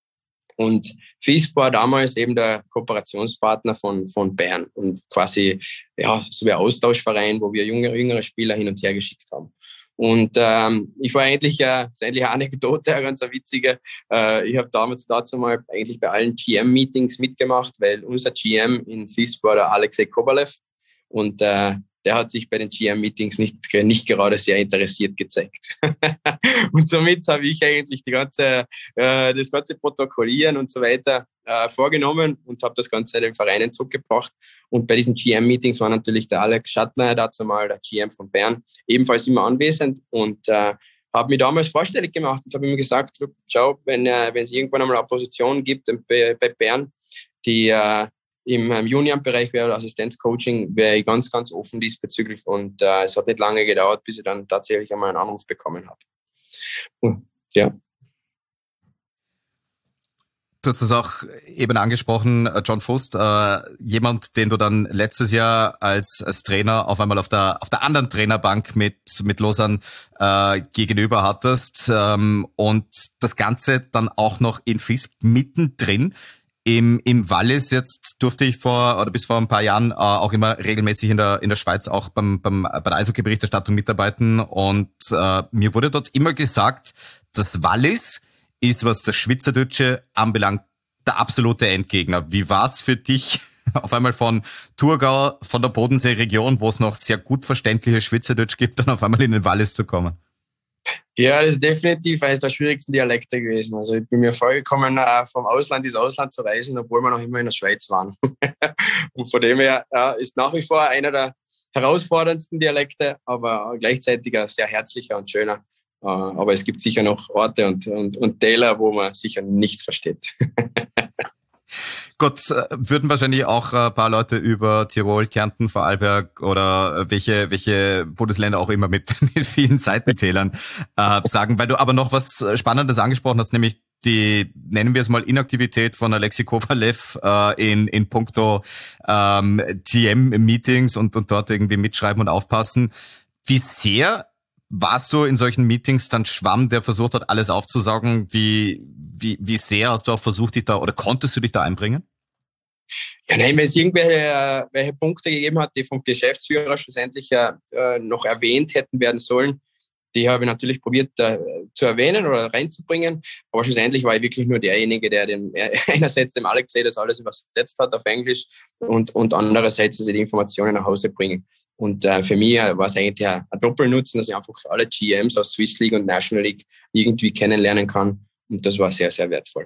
Speaker 2: Und F I S P war damals eben der Kooperationspartner von, von Bern und quasi, ja, so wie ein Austauschverein, wo wir jüngere, jüngere Spieler hin und her geschickt haben. Und ähm, ich war eigentlich, äh, das ist eigentlich eine Anekdote, eine ganz witzige. Äh, ich habe damals dazu mal eigentlich bei allen G M-Meetings mitgemacht, weil unser G M in F I S P war der Alexei Kovalev und äh, der hat sich bei den G M-Meetings nicht, nicht gerade sehr interessiert gezeigt. Und somit habe ich eigentlich die ganze, äh, das ganze Protokollieren und so weiter äh, vorgenommen und habe das Ganze den Vereinen zurückgebracht. Und bei diesen G M-Meetings war natürlich der Alex Schattner, dazu mal der G M von Bern, ebenfalls immer anwesend und äh, habe mich damals vorstellig gemacht und habe ihm gesagt, schau, wenn äh, wenn es irgendwann einmal eine Position gibt bei, bei Bern, die äh, im Juniorenbereich wäre oder Assistenzcoaching, wäre ich ganz, ganz offen diesbezüglich. Und äh, es hat nicht lange gedauert, bis ich dann tatsächlich einmal einen Anruf bekommen habe. Und, ja.
Speaker 3: Du hast es auch eben angesprochen, John Fust, äh, jemand, den du dann letztes Jahr als, als Trainer auf einmal auf der auf der anderen Trainerbank mit mit Lausanne äh, gegenüber hattest ähm, und das Ganze dann auch noch in F I S P mittendrin. Im, im Wallis jetzt durfte ich vor, oder bis vor ein paar Jahren äh, auch immer regelmäßig in der, in der Schweiz auch beim, beim, bei der Eishockey-Berichterstattung mitarbeiten und äh, mir wurde dort immer gesagt, das Wallis ist, was das Schweizerdeutsche anbelangt, der absolute Endgegner. Wie war's für dich, auf einmal von Thurgau, von der Bodensee-Region, wo es noch sehr gut verständliche Schweizerdeutsch gibt, dann auf einmal in den Wallis zu kommen?
Speaker 2: Ja, das ist definitiv eines der schwierigsten Dialekte gewesen. Also ich bin mir vorgekommen, vom Ausland ins Ausland zu reisen, obwohl wir noch immer in der Schweiz waren. Und von dem her ja, ist nach wie vor einer der herausforderndsten Dialekte, aber gleichzeitig ein sehr herzlicher und schöner. Aber es gibt sicher noch Orte und, und, und Täler, wo man sicher nichts versteht.
Speaker 3: Gott, würden wahrscheinlich auch ein paar Leute über Tirol, Kärnten, Vorarlberg oder welche welche Bundesländer auch immer mit mit vielen Seitenzählern äh, sagen, weil du aber noch was Spannendes angesprochen hast, nämlich die, nennen wir es mal, Inaktivität von Alexei Kovalev äh, in in puncto ähm, G M-Meetings und und dort irgendwie mitschreiben und aufpassen. Wie sehr warst du in solchen Meetings dann Schwamm, der versucht hat, alles aufzusaugen? Wie, wie, wie sehr hast du auch versucht, dich da, oder konntest du dich da einbringen?
Speaker 2: Ja, nein, wenn es irgendwelche äh, welche Punkte gegeben hat, die vom Geschäftsführer schlussendlich äh, noch erwähnt hätten werden sollen, die habe ich natürlich probiert äh, zu erwähnen oder reinzubringen, aber schlussendlich war ich wirklich nur derjenige, der den, einerseits dem Alexei das alles übersetzt hat auf Englisch und, und andererseits, dass ich die Informationen nach Hause bringen. Und äh, für mich war es eigentlich ein, ein Doppelnutzen, dass ich einfach alle G Ms aus Swiss League und National League irgendwie kennenlernen kann. Und das war sehr, sehr wertvoll.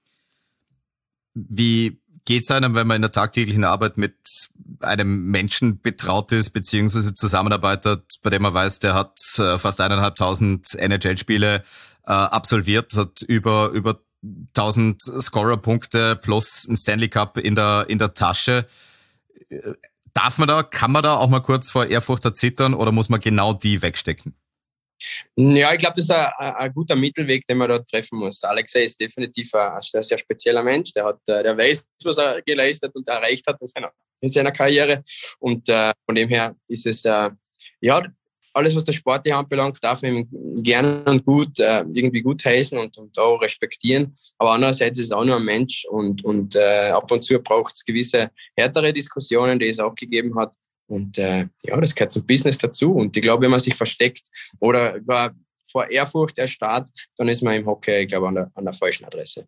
Speaker 3: Wie geht es einem, wenn man in der tagtäglichen Arbeit mit einem Menschen betraut ist, beziehungsweise zusammenarbeitet, bei dem man weiß, der hat äh, fast eineinhalbtausend N H L-Spiele äh, absolviert, hat über über tausend Scorer-Punkte plus ein Stanley Cup in der in der Tasche. Darf man da, kann man da auch mal kurz vor Ehrfurcht erzittern oder muss man genau die wegstecken?
Speaker 2: Ja, ich glaube, das ist ein, ein guter Mittelweg, den man da treffen muss. Alexei ist definitiv ein sehr, sehr spezieller Mensch. Der hat, der weiß, was er geleistet und erreicht hat in seiner, in seiner Karriere. Und äh, von dem her ist es, äh, ja, alles, was der Sport anbelangt, darf man ihm gerne und gut äh, irgendwie gut heißen und, und auch respektieren. Aber andererseits ist es auch nur ein Mensch und, und äh, ab und zu braucht es gewisse härtere Diskussionen, die es auch gegeben hat. Und äh, ja, das gehört zum Business dazu. Und ich glaube, wenn man sich versteckt oder gar vor Ehrfurcht erstarrt, dann ist man im Hockey, ich glaube, an der, an der falschen Adresse.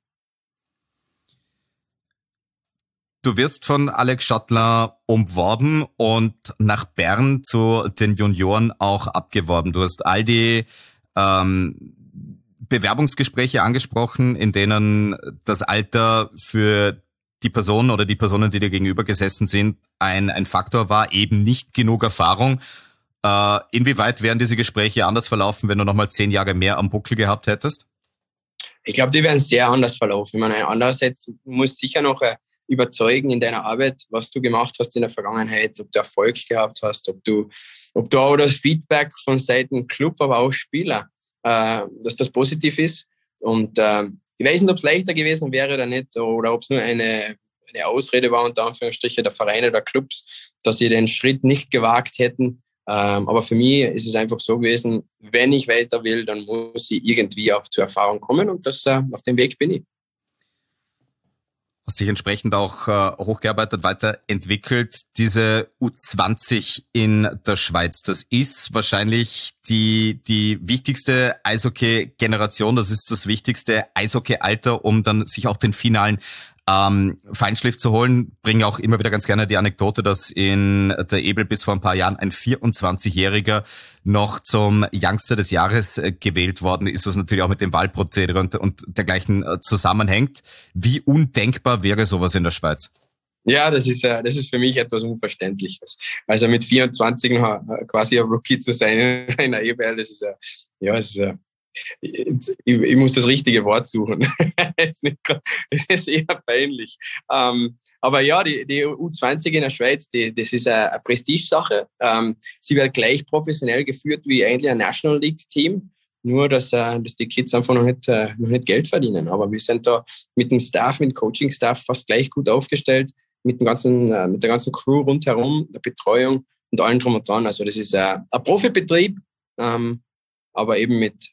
Speaker 3: Du wirst von Alex Schattler umworben und nach Bern zu den Junioren auch abgeworben. Du hast all die ähm, Bewerbungsgespräche angesprochen, in denen das Alter für die Person oder die Personen, die dir gegenüber gesessen sind, ein, ein Faktor war, eben nicht genug Erfahrung. Äh, inwieweit wären diese Gespräche anders verlaufen, wenn du nochmal zehn Jahre mehr am Buckel gehabt hättest?
Speaker 2: Ich glaube, die wären sehr anders verlaufen. Ich meine, andererseits musst du sicher noch äh, überzeugen in deiner Arbeit, was du gemacht hast in der Vergangenheit, ob du Erfolg gehabt hast, ob du, ob du auch das Feedback von Seiten Club, aber auch Spieler, äh, dass das positiv ist. Und äh, ich weiß nicht, ob es leichter gewesen wäre oder nicht, oder ob es nur eine, eine Ausrede war, unter Anführungsstrichen, der Vereine oder Clubs, dass sie den Schritt nicht gewagt hätten. Ähm, aber für mich ist es einfach so gewesen, wenn ich weiter will, dann muss ich irgendwie auch zur Erfahrung kommen und das, äh, auf dem Weg bin ich.
Speaker 3: Hast dich entsprechend auch äh, hochgearbeitet, weiterentwickelt. Diese U zwanzig in der Schweiz, das ist wahrscheinlich die die wichtigste Eishockey-Generation, das ist das wichtigste Eishockey-Alter, um dann sich auch den finalen ähm, Feinschliff zu holen. Bringe auch immer wieder ganz gerne die Anekdote, dass in der Ebel bis vor ein paar Jahren ein vierundzwanzigjähriger noch zum Youngster des Jahres äh, gewählt worden ist, was natürlich auch mit dem Wahlprozedere und, und dergleichen äh, zusammenhängt. Wie undenkbar wäre sowas in der Schweiz?
Speaker 2: Ja, das ist, äh, das ist für mich etwas Unverständliches. Also mit vierundzwanzig noch quasi ein Rookie zu sein in der E B L, das ist, äh, ja, das ist, äh, Ich, ich muss das richtige Wort suchen. Das ist, nicht, das ist eher peinlich. Ähm, aber ja, die, die U zwanzig in der Schweiz, die, das ist eine, eine Prestigesache. Ähm, sie wird gleich professionell geführt wie eigentlich ein National League Team. Nur, dass, äh, dass die Kids einfach noch nicht, äh, noch nicht Geld verdienen. Aber wir sind da mit dem Staff, mit dem Coaching-Staff fast gleich gut aufgestellt. Mit, dem ganzen, äh, mit der ganzen Crew rundherum, der Betreuung und allem drum und dran. Also das ist äh, ein Profibetrieb, ähm, aber eben mit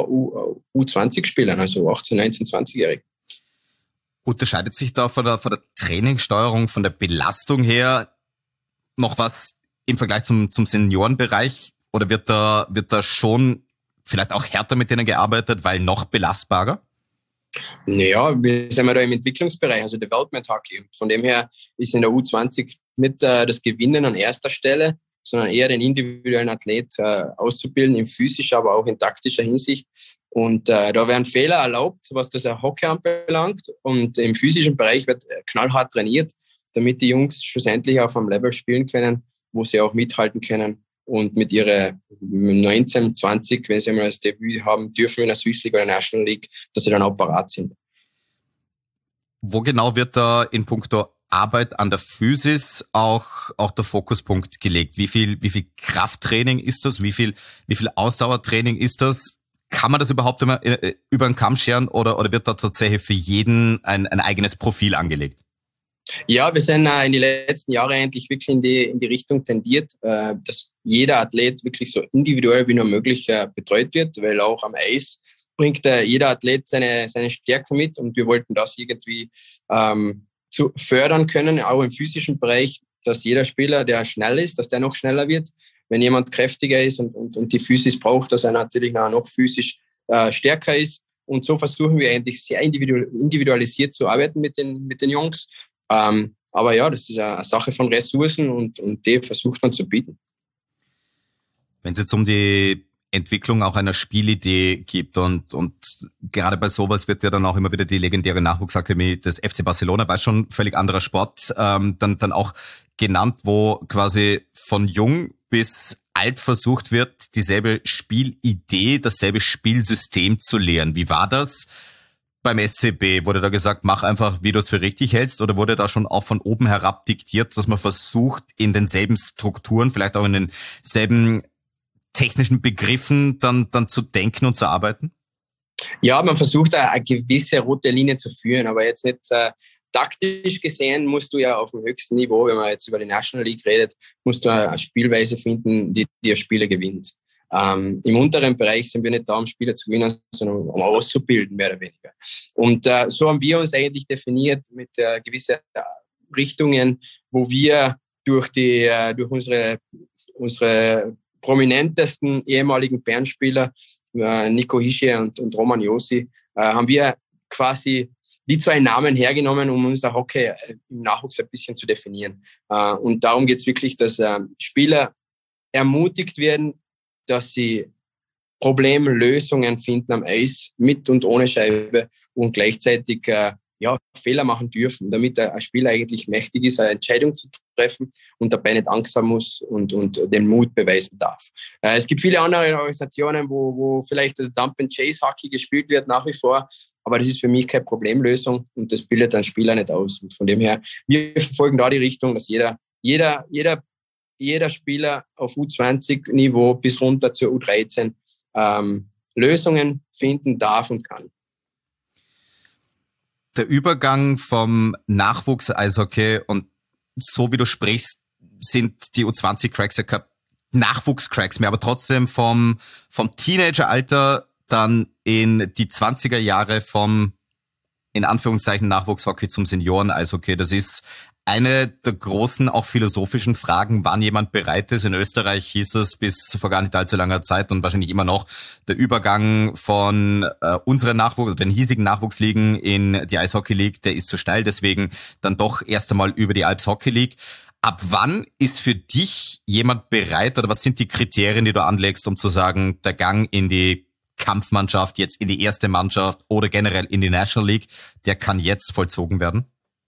Speaker 2: U zwanzig-Spielern, also achtzehn-, neunzehn-, zwanzigjährigen.
Speaker 3: Unterscheidet sich da von der, von der Trainingssteuerung, von der Belastung her noch was im Vergleich zum, zum Seniorenbereich? Oder wird da, wird da schon vielleicht auch härter mit denen gearbeitet, weil noch belastbarer?
Speaker 2: Naja, wir sind ja da im Entwicklungsbereich, also Development Hockey. Von dem her ist in der U zwanzig nicht äh, das Gewinnen an erster Stelle, sondern eher den individuellen Athlet äh, auszubilden, in physischer, aber auch in taktischer Hinsicht. Und äh, da werden Fehler erlaubt, was das Hockey anbelangt. Und im physischen Bereich wird knallhart trainiert, damit die Jungs schlussendlich auf einem Level spielen können, wo sie auch mithalten können. Und mit ihren neunzehn, zwanzig, wenn sie einmal das Debüt haben dürfen in der Swiss League oder National League, dass sie dann auch parat sind.
Speaker 3: Wo genau wird da in puncto Arbeit an der Physis auch auch der Fokuspunkt gelegt? Wie viel wie viel Krafttraining ist das? Wie viel wie viel Ausdauertraining ist das? Kann man das überhaupt immer über den Kamm scheren oder oder wird da tatsächlich für jeden ein ein eigenes Profil angelegt?
Speaker 2: Ja, wir sind äh, in den letzten Jahren eigentlich wirklich in die in die Richtung tendiert, äh, dass jeder Athlet wirklich so individuell wie nur möglich äh, betreut wird, weil auch am Eis bringt äh, jeder Athlet seine seine Stärke mit und wir wollten das irgendwie ähm, zu fördern können, auch im physischen Bereich, dass jeder Spieler, der schnell ist, dass der noch schneller wird wenn jemand kräftiger ist und, und, und die Physis braucht, dass er natürlich noch physisch äh, stärker ist. Und so versuchen wir eigentlich sehr individualisiert zu arbeiten mit den, mit den Jungs. Ähm, aber ja, das ist eine Sache von Ressourcen und, und die versucht man zu bieten.
Speaker 3: Wenn es jetzt um die Entwicklung auch einer Spielidee gibt und, und gerade bei sowas wird ja dann auch immer wieder die legendäre Nachwuchsakademie des F C Barcelona, weil schon völlig anderer Sport, ähm, dann, dann auch genannt, wo quasi von jung bis alt versucht wird, dieselbe Spielidee, dasselbe Spielsystem zu lehren. Wie war das beim S C B? Wurde da gesagt, mach einfach, wie du es für richtig hältst, oder wurde da schon auch von oben herab diktiert, dass man versucht, in denselben Strukturen, vielleicht auch in denselben technischen Begriffen dann, dann zu denken und zu arbeiten?
Speaker 2: Ja, man versucht eine, eine gewisse rote Linie zu führen, aber jetzt nicht äh, taktisch gesehen musst du ja auf dem höchsten Niveau, wenn man jetzt über die National League redet, musst du eine Spielweise finden, die die Spieler gewinnt. Ähm, Im unteren Bereich sind wir nicht da, um Spieler zu gewinnen, sondern um auszubilden, mehr oder weniger. Und äh, so haben wir uns eigentlich definiert mit äh, gewissen Richtungen, wo wir durch die äh, durch unsere unsere prominentesten ehemaligen Bernspieler, äh, Nico Hischier und, und Roman Josi, äh, haben wir quasi die zwei Namen hergenommen, um unser Hockey im Nachwuchs ein bisschen zu definieren. Äh, und darum geht es wirklich, dass äh, Spieler ermutigt werden, dass sie Problemlösungen finden am Eis, mit und ohne Scheibe, und gleichzeitig äh, ja, Fehler machen dürfen, damit ein Spieler eigentlich mächtig ist, eine Entscheidung zu treffen und dabei nicht Angst haben muss und, und den Mut beweisen darf. Äh, es gibt viele andere Organisationen, wo, wo vielleicht das Dump-and-Chase-Hockey gespielt wird nach wie vor, aber das ist für mich keine Problemlösung und das bildet einen Spieler nicht aus. Und von dem her, wir verfolgen da die Richtung, dass jeder, jeder, jeder, jeder Spieler auf U zwanzig Niveau bis runter zur U dreizehn ähm, Lösungen finden darf und kann.
Speaker 3: Der Übergang vom Nachwuchs-Eishockey und so wie du sprichst, sind die U zwanzig Cracks ja keine Nachwuchs-Cracks mehr, aber trotzdem vom, vom Teenageralter dann in die zwanziger Jahre vom, in Anführungszeichen, Nachwuchshockey zum Senioren-Eishockey. Das ist eine der großen, auch philosophischen Fragen, wann jemand bereit ist. In Österreich hieß es bis vor gar nicht allzu langer Zeit und wahrscheinlich immer noch, der Übergang von äh, unseren Nachwuchs, den hiesigen Nachwuchsligen in die Eishockey League, der ist zu steil, deswegen dann doch erst einmal über die Alps Hockey League. Ab wann ist für dich jemand bereit oder was sind die Kriterien, die du anlegst, um zu sagen, der Gang in die Kampfmannschaft, jetzt in die erste Mannschaft oder generell in die National League, der kann jetzt vollzogen werden?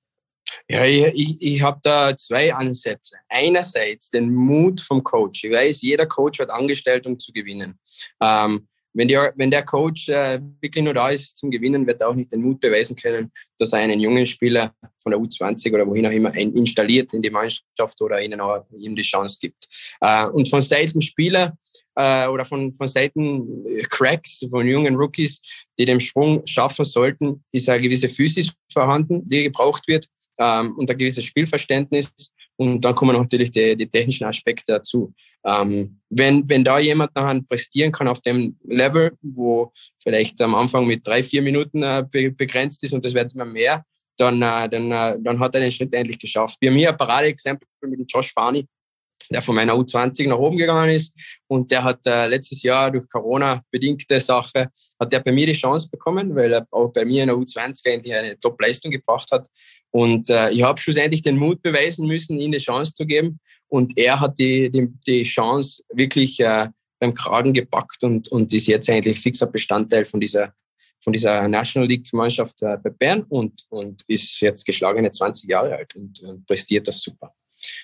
Speaker 2: Ja, ich, ich, ich habe da zwei Ansätze. Einerseits den Mut vom Coach. Ich weiß, jeder Coach wird angestellt, um zu gewinnen. Ähm, wenn, der, wenn der Coach äh, wirklich nur da ist zum Gewinnen, wird er auch nicht den Mut beweisen können, dass er einen jungen Spieler von der U zwanzig oder wohin auch immer installiert in die Mannschaft oder ihnen auch ihm die Chance gibt. Äh, und von Seiten Spieler äh, oder von, von Seiten Cracks, von jungen Rookies, die den Sprung schaffen sollten, ist eine gewisse Physis vorhanden, die gebraucht wird. Ähm, und ein gewisses Spielverständnis und dann kommen natürlich die, die technischen Aspekte dazu. Ähm, wenn, wenn da jemand nachher prestieren kann auf dem Level, wo vielleicht am Anfang mit drei, vier Minuten äh, be- begrenzt ist und das wird immer mehr, dann, äh, dann, äh, dann hat er den Schritt endlich geschafft. Wir haben hier ein Paradeexempel mit dem Josh Farney, der von meiner U zwanzig nach oben gegangen ist und der hat äh, letztes Jahr durch Corona-bedingte Sache, hat der bei mir die Chance bekommen, weil er auch bei mir in der U zwanzig eigentlich eine Top-Leistung gebracht hat. Und äh, ich habe schlussendlich den Mut beweisen müssen, ihm eine Chance zu geben. Und er hat die, die, die Chance wirklich äh, beim Kragen gepackt und, und ist jetzt eigentlich fixer Bestandteil von dieser, von dieser National League-Mannschaft äh, bei Bern und, und ist jetzt geschlagene zwanzig Jahre alt und, und prestiert das super.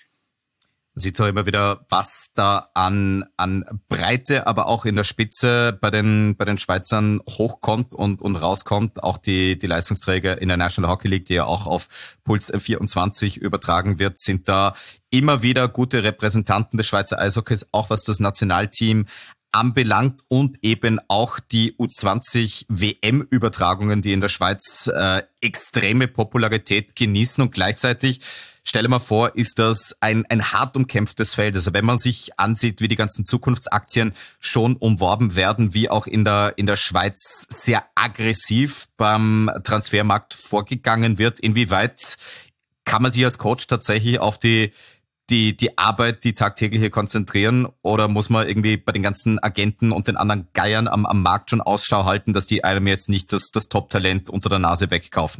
Speaker 3: Man sieht auch immer wieder, was da an, an Breite, aber auch in der Spitze bei den, bei den Schweizern hochkommt und, und rauskommt. Auch die, die Leistungsträger in der National Hockey League, die ja auch auf Puls vierundzwanzig übertragen wird, sind da immer wieder gute Repräsentanten des Schweizer Eishockeys, auch was das Nationalteam anbelangt und eben auch die U zwanzig W M-Übertragungen, die in der Schweiz äh, extreme Popularität genießen und gleichzeitig, stelle mal vor, ist das ein, ein hart umkämpftes Feld. Also wenn man sich ansieht, wie die ganzen Zukunftsaktien schon umworben werden, wie auch in der, in der Schweiz sehr aggressiv beim Transfermarkt vorgegangen wird, inwieweit kann man sich als Coach tatsächlich auf die die, die Arbeit, die tagtägliche konzentrieren? Oder muss man irgendwie bei den ganzen Agenten und den anderen Geiern am, am Markt schon Ausschau halten, dass die einem jetzt nicht das, das Top-Talent unter der Nase wegkaufen?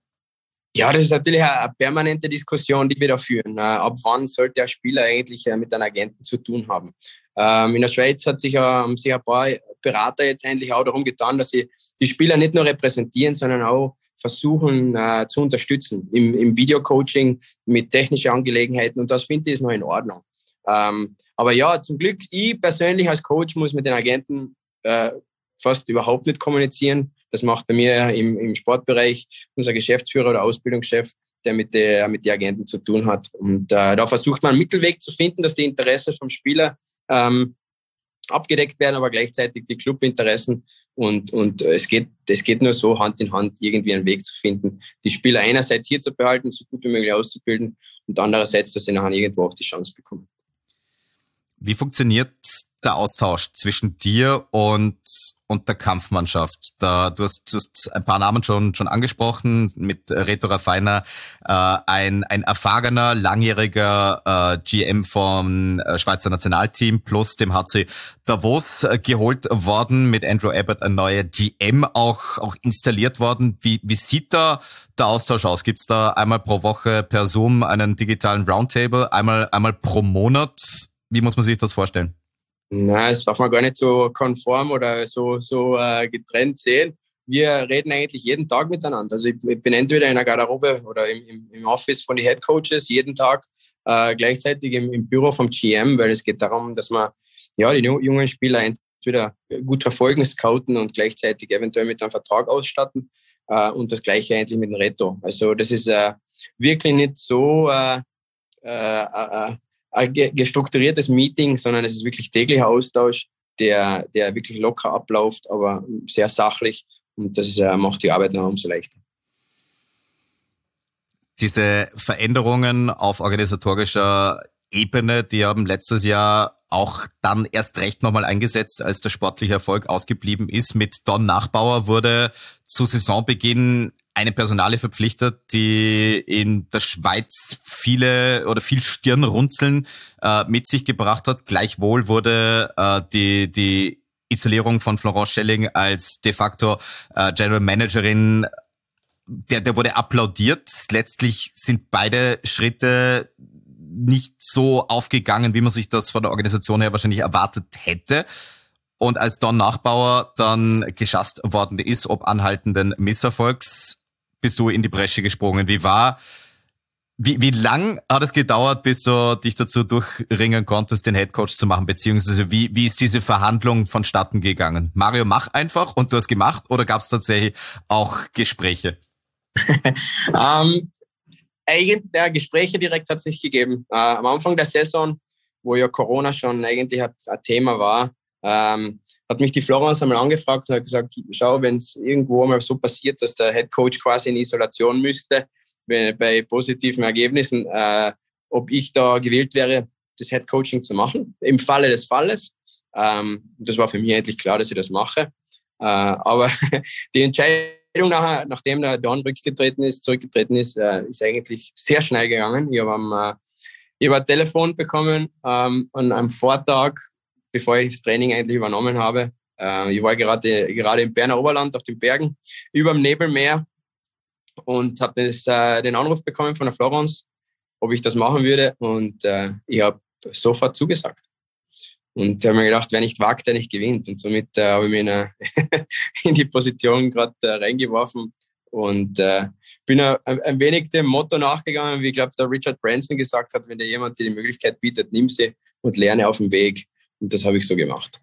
Speaker 2: Ja, das ist natürlich eine permanente Diskussion, die wir da führen. Ab wann sollte ein Spieler eigentlich mit einem Agenten zu tun haben? In der Schweiz hat sich, haben sich ein paar Berater jetzt endlich auch darum getan, dass sie die Spieler nicht nur repräsentieren, sondern auch versuchen äh, zu unterstützen im, im Videocoaching mit technischen Angelegenheiten. Und das finde ich ist noch in Ordnung. Ähm, aber ja, zum Glück, ich persönlich als Coach muss mit den Agenten äh, fast überhaupt nicht kommunizieren. Das macht bei mir im, im Sportbereich unser Geschäftsführer oder Ausbildungschef, der mit der mit den Agenten zu tun hat. Und äh, da versucht man einen Mittelweg zu finden, dass die Interessen vom Spieler ähm, abgedeckt werden, aber gleichzeitig die Clubinteressen. Und, und es geht, es geht nur so Hand in Hand, irgendwie einen Weg zu finden, die Spieler einerseits hier zu behalten, so gut wie möglich auszubilden und andererseits, dass sie nachher irgendwo auch die Chance bekommen.
Speaker 3: Wie funktioniert der Austausch zwischen dir und und der Kampfmannschaft? Da, du hast, du hast ein paar Namen schon schon angesprochen, mit Reto Raffiner, äh, ein ein erfahrener, langjähriger äh, G M vom äh, Schweizer Nationalteam plus dem H C Davos äh, geholt worden, mit Andrew Abbott ein neuer G M auch auch installiert worden. Wie wie sieht da der Austausch aus? Gibt's da einmal pro Woche per Zoom einen digitalen Roundtable, einmal einmal pro Monat? Wie muss man sich das vorstellen?
Speaker 2: Nein, das darf man gar nicht so konform oder so, so äh, getrennt sehen. Wir reden eigentlich jeden Tag miteinander. Also ich, ich bin entweder in der Garderobe oder im, im, im Office von den Head Coaches jeden Tag, äh, gleichzeitig im, im Büro vom G M, weil es geht darum, dass man ja die jungen Spieler entweder gut verfolgen, scouten und gleichzeitig eventuell mit einem Vertrag ausstatten. Äh, und das Gleiche eigentlich mit dem Reto. Also das ist äh, wirklich nicht so äh, äh, äh, ein gestrukturiertes Meeting, sondern es ist wirklich täglicher Austausch, der, der wirklich locker abläuft, aber sehr sachlich, und das ist, macht die Arbeit noch umso leichter.
Speaker 3: Diese Veränderungen auf organisatorischer Ebene, die haben letztes Jahr auch dann erst recht nochmal eingesetzt, als der sportliche Erfolg ausgeblieben ist. Mit Don Nachbauer wurde zu Saisonbeginn eine Personalie verpflichtet, die in der Schweiz viele oder viel Stirnrunzeln äh, mit sich gebracht hat. Gleichwohl wurde äh, die die Installierung von Florence Schelling als de facto äh, General Managerin, der der wurde applaudiert. Letztlich sind beide Schritte nicht so aufgegangen, wie man sich das von der Organisation her wahrscheinlich erwartet hätte. Und als Don Nachbauer dann geschasst worden ist, ob anhaltenden Misserfolgs, bist du in die Bresche gesprungen. Wie war, wie, wie lang hat es gedauert, bis du dich dazu durchringen konntest, den Headcoach zu machen? Beziehungsweise wie, wie ist diese Verhandlung vonstatten gegangen? Mario, mach einfach und du hast gemacht, oder gab es tatsächlich auch Gespräche?
Speaker 2: um, eigentlich, ja, Gespräche direkt hat es nicht gegeben. Uh, am Anfang der Saison, wo ja Corona schon eigentlich ein Thema war, Ähm, hat mich die Florence einmal angefragt und hat gesagt, schau, wenn es irgendwo mal so passiert, dass der Head Coach quasi in Isolation müsste, wenn, bei positiven Ergebnissen, äh, ob ich da gewählt wäre, das Head Coaching zu machen, im Falle des Falles. Ähm, das war für mich endlich klar, dass ich das mache. Äh, aber die Entscheidung nachher, nachdem der Don rückgetreten ist, zurückgetreten ist, äh, ist eigentlich sehr schnell gegangen. Ich habe äh, ich hab ein Telefon bekommen ähm, an einem Vortag, bevor ich das Training eigentlich übernommen habe. Äh, ich war gerade, gerade im Berner Oberland auf den Bergen, über dem Nebelmeer, und habe äh, den Anruf bekommen von der Florence, ob ich das machen würde, und äh, ich habe sofort zugesagt. Und habe mir gedacht, wer nicht wagt, der nicht gewinnt. Und somit äh, habe ich mich in, eine in die Position gerade äh, reingeworfen und äh, bin ein, ein wenig dem Motto nachgegangen, wie ich glaube, der Richard Branson gesagt hat, wenn dir jemand dir die Möglichkeit bietet, nimm sie und lerne auf dem Weg. Und das habe ich so gemacht.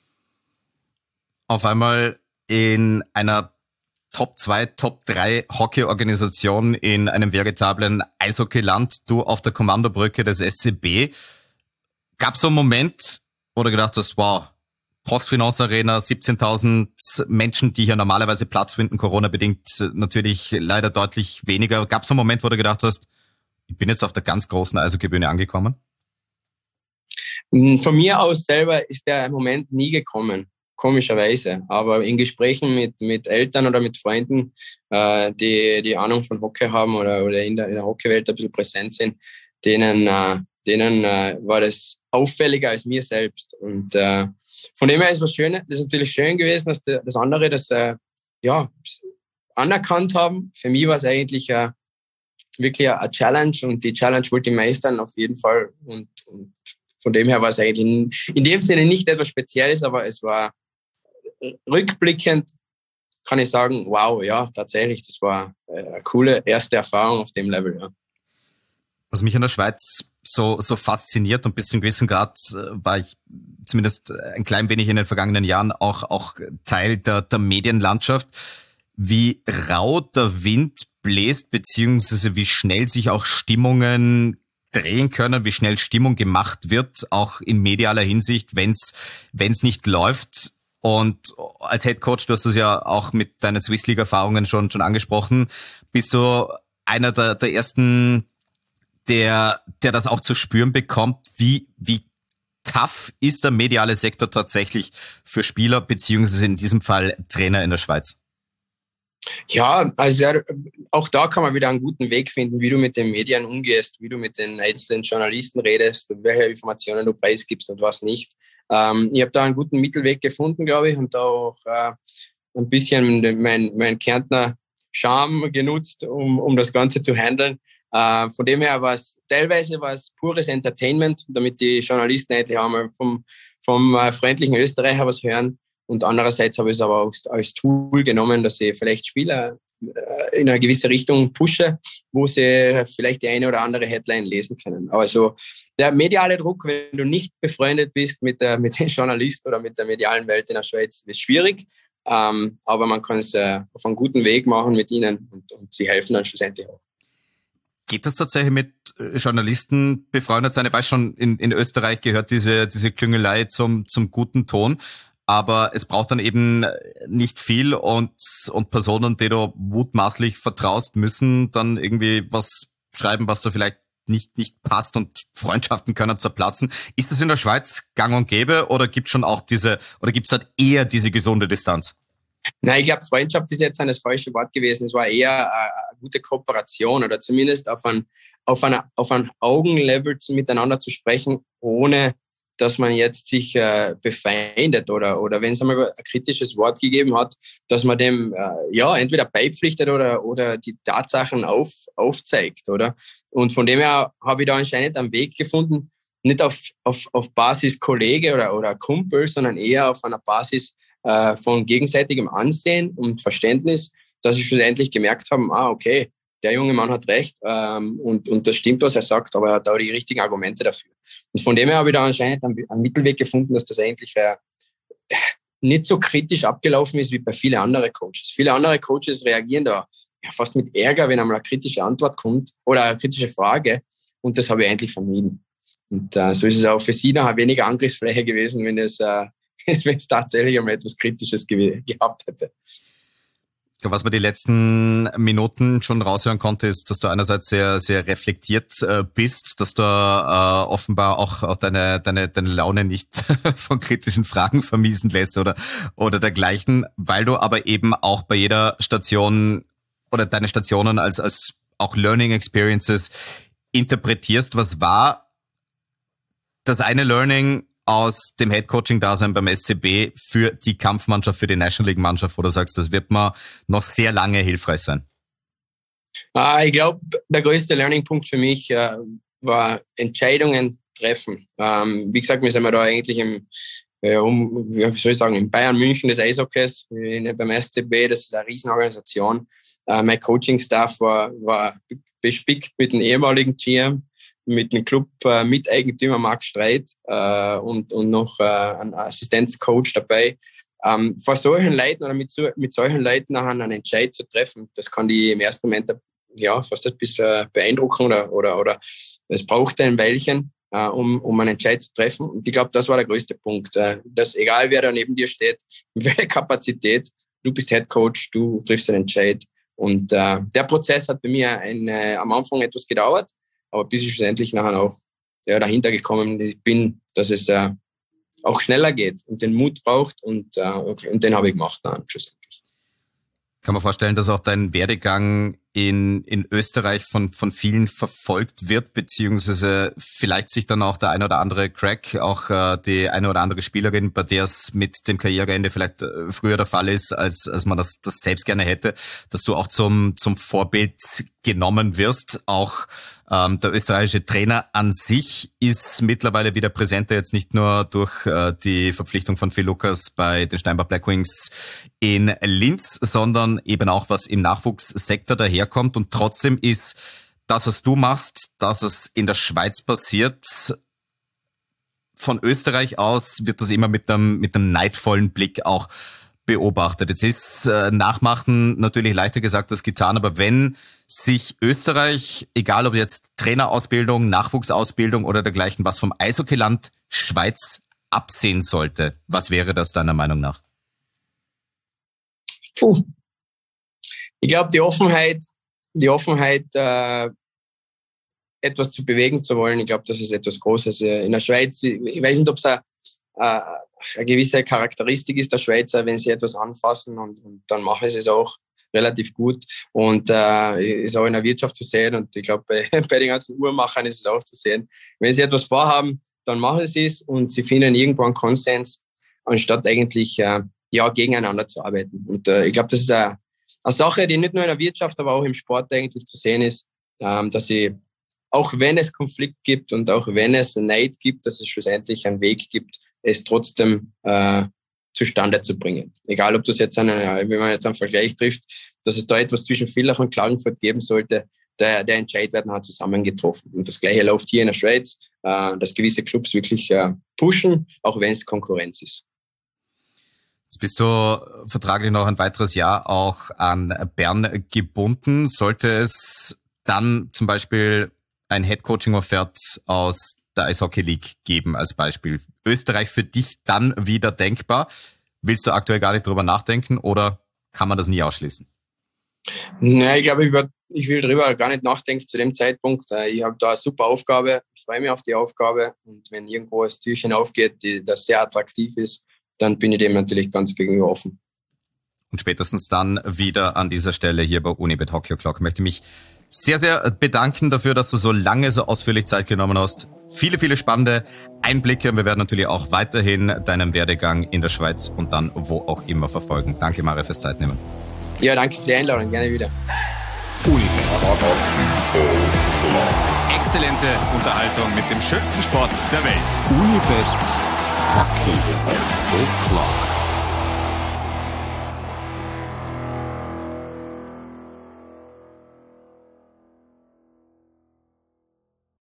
Speaker 3: Auf einmal in einer Top zwei, Top drei Hockey-Organisation in einem veritablen Eishockeyland, du auf der Kommandobrücke des S C B. Gab es so einen Moment, wo du gedacht hast, wow, Postfinance Arena, siebzehntausend Menschen, die hier normalerweise Platz finden, Corona-bedingt natürlich leider deutlich weniger. Gab es so einen Moment, wo du gedacht hast, ich bin jetzt auf der ganz großen Eishockeybühne angekommen?
Speaker 2: Von mir aus selber ist der Moment nie gekommen, komischerweise. Aber in Gesprächen mit, mit Eltern oder mit Freunden, äh, die die Ahnung von Hockey haben oder, oder in der, in der Hockeywelt ein bisschen präsent sind, denen, äh, denen äh, war das auffälliger als mir selbst. Und äh, von dem her ist was Schönes. Das ist natürlich schön gewesen, dass der, das andere das äh, ja, anerkannt haben. Für mich war es eigentlich äh, wirklich eine Challenge und die Challenge wollte ich meistern auf jeden Fall. Und, und von dem her war es eigentlich in, in dem Sinne nicht etwas Spezielles, aber es war rückblickend, kann ich sagen, wow, ja, tatsächlich, das war eine coole erste Erfahrung auf dem Level. Ja.
Speaker 3: Was mich in der Schweiz so, so fasziniert und bis zu einem gewissen Grad war ich zumindest ein klein wenig in den vergangenen Jahren auch, auch Teil der, der Medienlandschaft, wie rau der Wind bläst, beziehungsweise wie schnell sich auch Stimmungen drehen können, wie schnell Stimmung gemacht wird, auch in medialer Hinsicht, wenn's, wenn's nicht läuft. Und als Headcoach, du hast es ja auch mit deinen Swiss League-Erfahrungen schon, schon angesprochen, bist du einer der, der ersten, der, der das auch zu spüren bekommt, wie, wie tough ist der mediale Sektor tatsächlich für Spieler, beziehungsweise in diesem Fall Trainer in der Schweiz?
Speaker 2: Ja, also ja, auch da kann man wieder einen guten Weg finden, wie du mit den Medien umgehst, wie du mit den einzelnen Journalisten redest, welche Informationen du preisgibst und was nicht. Ähm, ich habe da einen guten Mittelweg gefunden, glaube ich, und da auch äh, ein bisschen mein, mein Kärntner Charme genutzt, um, um das Ganze zu handeln. Äh, von dem her war es, teilweise war es pures Entertainment, damit die Journalisten endlich einmal vom, vom äh, freundlichen Österreicher was hören. Und andererseits habe ich es aber auch als Tool genommen, dass ich vielleicht Spieler in eine gewisse Richtung pushe, wo sie vielleicht die eine oder andere Headline lesen können. Also der mediale Druck, wenn du nicht befreundet bist mit, der, mit den Journalisten oder mit der medialen Welt in der Schweiz, ist schwierig. Ähm, aber man kann es äh, auf einen guten Weg machen mit ihnen und, und sie helfen dann schlussendlich auch.
Speaker 3: Geht das tatsächlich mit Journalisten befreundet sein? Ich weiß schon, in, in Österreich gehört diese, diese Klüngelei zum, zum guten Ton. Aber es braucht dann eben nicht viel und, und Personen, die du mutmaßlich vertraust, müssen dann irgendwie was schreiben, was da vielleicht nicht, nicht passt und Freundschaften können zerplatzen. Ist das in der Schweiz gang und gäbe oder gibt's schon auch diese, oder gibt's halt eher diese gesunde Distanz?
Speaker 2: Nein, ich glaube, Freundschaft ist jetzt das falsche Wort gewesen. Es war eher eine gute Kooperation oder zumindest auf ein, auf einer, auf ein Augenlevel miteinander zu sprechen, ohne dass man jetzt sich äh, befeindet oder oder wenn es einmal ein kritisches Wort gegeben hat, dass man dem äh, ja entweder beipflichtet oder oder die Tatsachen auf, aufzeigt, oder? Und von dem her habe ich da anscheinend einen Weg gefunden, nicht auf auf auf Basis Kollege oder oder Kumpel, sondern eher auf einer Basis äh, von gegenseitigem Ansehen und Verständnis, dass ich schlussendlich gemerkt habe, ah okay, der junge Mann hat recht ähm, und, und das stimmt, was er sagt, aber er hat auch die richtigen Argumente dafür. Und von dem her habe ich da anscheinend einen, einen Mittelweg gefunden, dass das eigentlich äh, nicht so kritisch abgelaufen ist wie bei vielen anderen Coaches. Viele andere Coaches reagieren da ja, fast mit Ärger, wenn einmal eine kritische Antwort kommt oder eine kritische Frage, und das habe ich eigentlich vermieden. Und äh, so ist es auch für sie dann weniger Angriffsfläche gewesen, wenn es, äh, wenn es tatsächlich einmal etwas Kritisches ge- gehabt hätte.
Speaker 3: Was man die letzten Minuten schon raushören konnte, ist, dass du einerseits sehr, sehr reflektiert äh, bist, dass du äh, offenbar auch, auch deine, deine, deine Laune nicht von kritischen Fragen vermiesen lässt oder, oder dergleichen, weil du aber eben auch bei jeder Station oder deine Stationen als, als auch Learning Experiences interpretierst. Was war das eine Learning aus dem Headcoaching-Dasein beim S C B für die Kampfmannschaft, für die National League-Mannschaft, wo du sagst, das wird mir noch sehr lange hilfreich sein?
Speaker 2: Ah, ich glaube, der größte Learning-Punkt für mich äh, war Entscheidungen treffen. Ähm, wie gesagt, wir sind da eigentlich im, äh, um, wie soll ich sagen, in Bayern München des Eishockeys, beim S C B, das ist eine Riesenorganisation. Äh, mein Coaching-Staff war, war bespickt mit dem ehemaligen G M, mit dem Club-Miteigentümer Marc Streit äh, und, und noch äh, ein Assistenzcoach dabei. Ähm, vor solchen Leuten oder mit, so, mit solchen Leuten nachher einen Entscheid zu treffen, das kann die im ersten Moment ja, fast ein bisschen beeindrucken oder, oder, oder es braucht ein Weilchen, äh, um, um einen Entscheid zu treffen. Und ich glaube, das war der größte Punkt, äh, dass egal wer da neben dir steht, welche Kapazität, du bist Headcoach, du triffst einen Entscheid. Und äh, der Prozess hat bei mir ein, äh, am Anfang etwas gedauert, aber bis ich schlussendlich nachher auch ja, dahinter gekommen bin, dass es äh, auch schneller geht und den Mut braucht und, äh, und den habe ich gemacht dann schlussendlich.
Speaker 3: Kann man vorstellen, dass auch dein Werdegang in, in Österreich von, von vielen verfolgt wird, beziehungsweise vielleicht sich dann auch der eine oder andere Crack, auch äh, die eine oder andere Spielerin, bei der es mit dem Karriereende vielleicht äh, früher der Fall ist, als, als man das, das selbst gerne hätte, dass du auch zum, zum Vorbild genommen wirst. Auch ähm, der österreichische Trainer an sich ist mittlerweile wieder präsenter, jetzt nicht nur durch äh, die Verpflichtung von Phil Lucas bei den Steinbach Blackwings in Linz, sondern eben auch, was im Nachwuchssektor daherkommt. Und trotzdem ist das, was du machst, dass es in der Schweiz passiert, von Österreich aus wird das immer mit einem, mit einem neidvollen Blick auch beobachtet. Jetzt ist äh, Nachmachen natürlich leichter gesagt als getan, aber wenn sich Österreich, egal ob jetzt Trainerausbildung, Nachwuchsausbildung oder dergleichen, was vom Eishockeyland Schweiz absehen sollte, was wäre das deiner Meinung nach?
Speaker 2: Puh. Ich glaube, die Offenheit, die Offenheit, äh, etwas zu bewegen zu wollen, ich glaube, das ist etwas Großes. In der Schweiz, ich weiß nicht, ob es eine, äh, eine gewisse Charakteristik ist der Schweizer, wenn sie etwas anfassen und, und dann machen sie es auch relativ gut und äh, ist auch in der Wirtschaft zu sehen und ich glaube, bei, bei den ganzen Uhrmachern ist es auch zu sehen. Wenn sie etwas vorhaben, dann machen sie es und sie finden irgendwo einen Konsens, anstatt eigentlich äh, ja, gegeneinander zu arbeiten. Und äh, ich glaube, das ist eine, eine Sache, die nicht nur in der Wirtschaft, aber auch im Sport eigentlich zu sehen ist, ähm, dass sie, auch wenn es Konflikt gibt und auch wenn es Neid gibt, dass es schlussendlich einen Weg gibt, es trotzdem äh, zustande zu bringen. Egal, ob das jetzt einen, wenn man jetzt einen Vergleich trifft, dass es da etwas zwischen Villach und Klagenfurt geben sollte, der, der Entscheid werden hat zusammengetroffen. Und das Gleiche läuft hier in der Schweiz, äh, dass gewisse Clubs wirklich äh, pushen, auch wenn es Konkurrenz ist.
Speaker 3: Jetzt bist du vertraglich noch ein weiteres Jahr auch an Bern gebunden. Sollte es dann zum Beispiel ein Head-Coaching-Offert aus der Eishockey League geben als Beispiel? Österreich für dich dann wieder denkbar? Willst du aktuell gar nicht drüber nachdenken oder kann man das nie ausschließen?
Speaker 2: Nein, ich glaube, ich, würd, ich will darüber gar nicht nachdenken zu dem Zeitpunkt. Ich habe da eine super Aufgabe, ich freue mich auf die Aufgabe und wenn irgendwo ein Türchen aufgeht, die, das sehr attraktiv ist, dann bin ich dem natürlich ganz gegenüber offen.
Speaker 3: Und spätestens dann wieder an dieser Stelle hier bei Unibet Hockey O'Clock möchte mich sehr, sehr bedanken dafür, dass du so lange, so ausführlich Zeit genommen hast. Viele, viele spannende Einblicke. Wir werden natürlich auch weiterhin deinen Werdegang in der Schweiz und dann wo auch immer verfolgen. Danke, Mario, fürs Zeitnehmen.
Speaker 2: Ja, danke für die Einladung. Gerne wieder.
Speaker 1: Exzellente Unterhaltung mit dem schönsten Sport der Welt.
Speaker 4: Unibet Hockey O'Clock.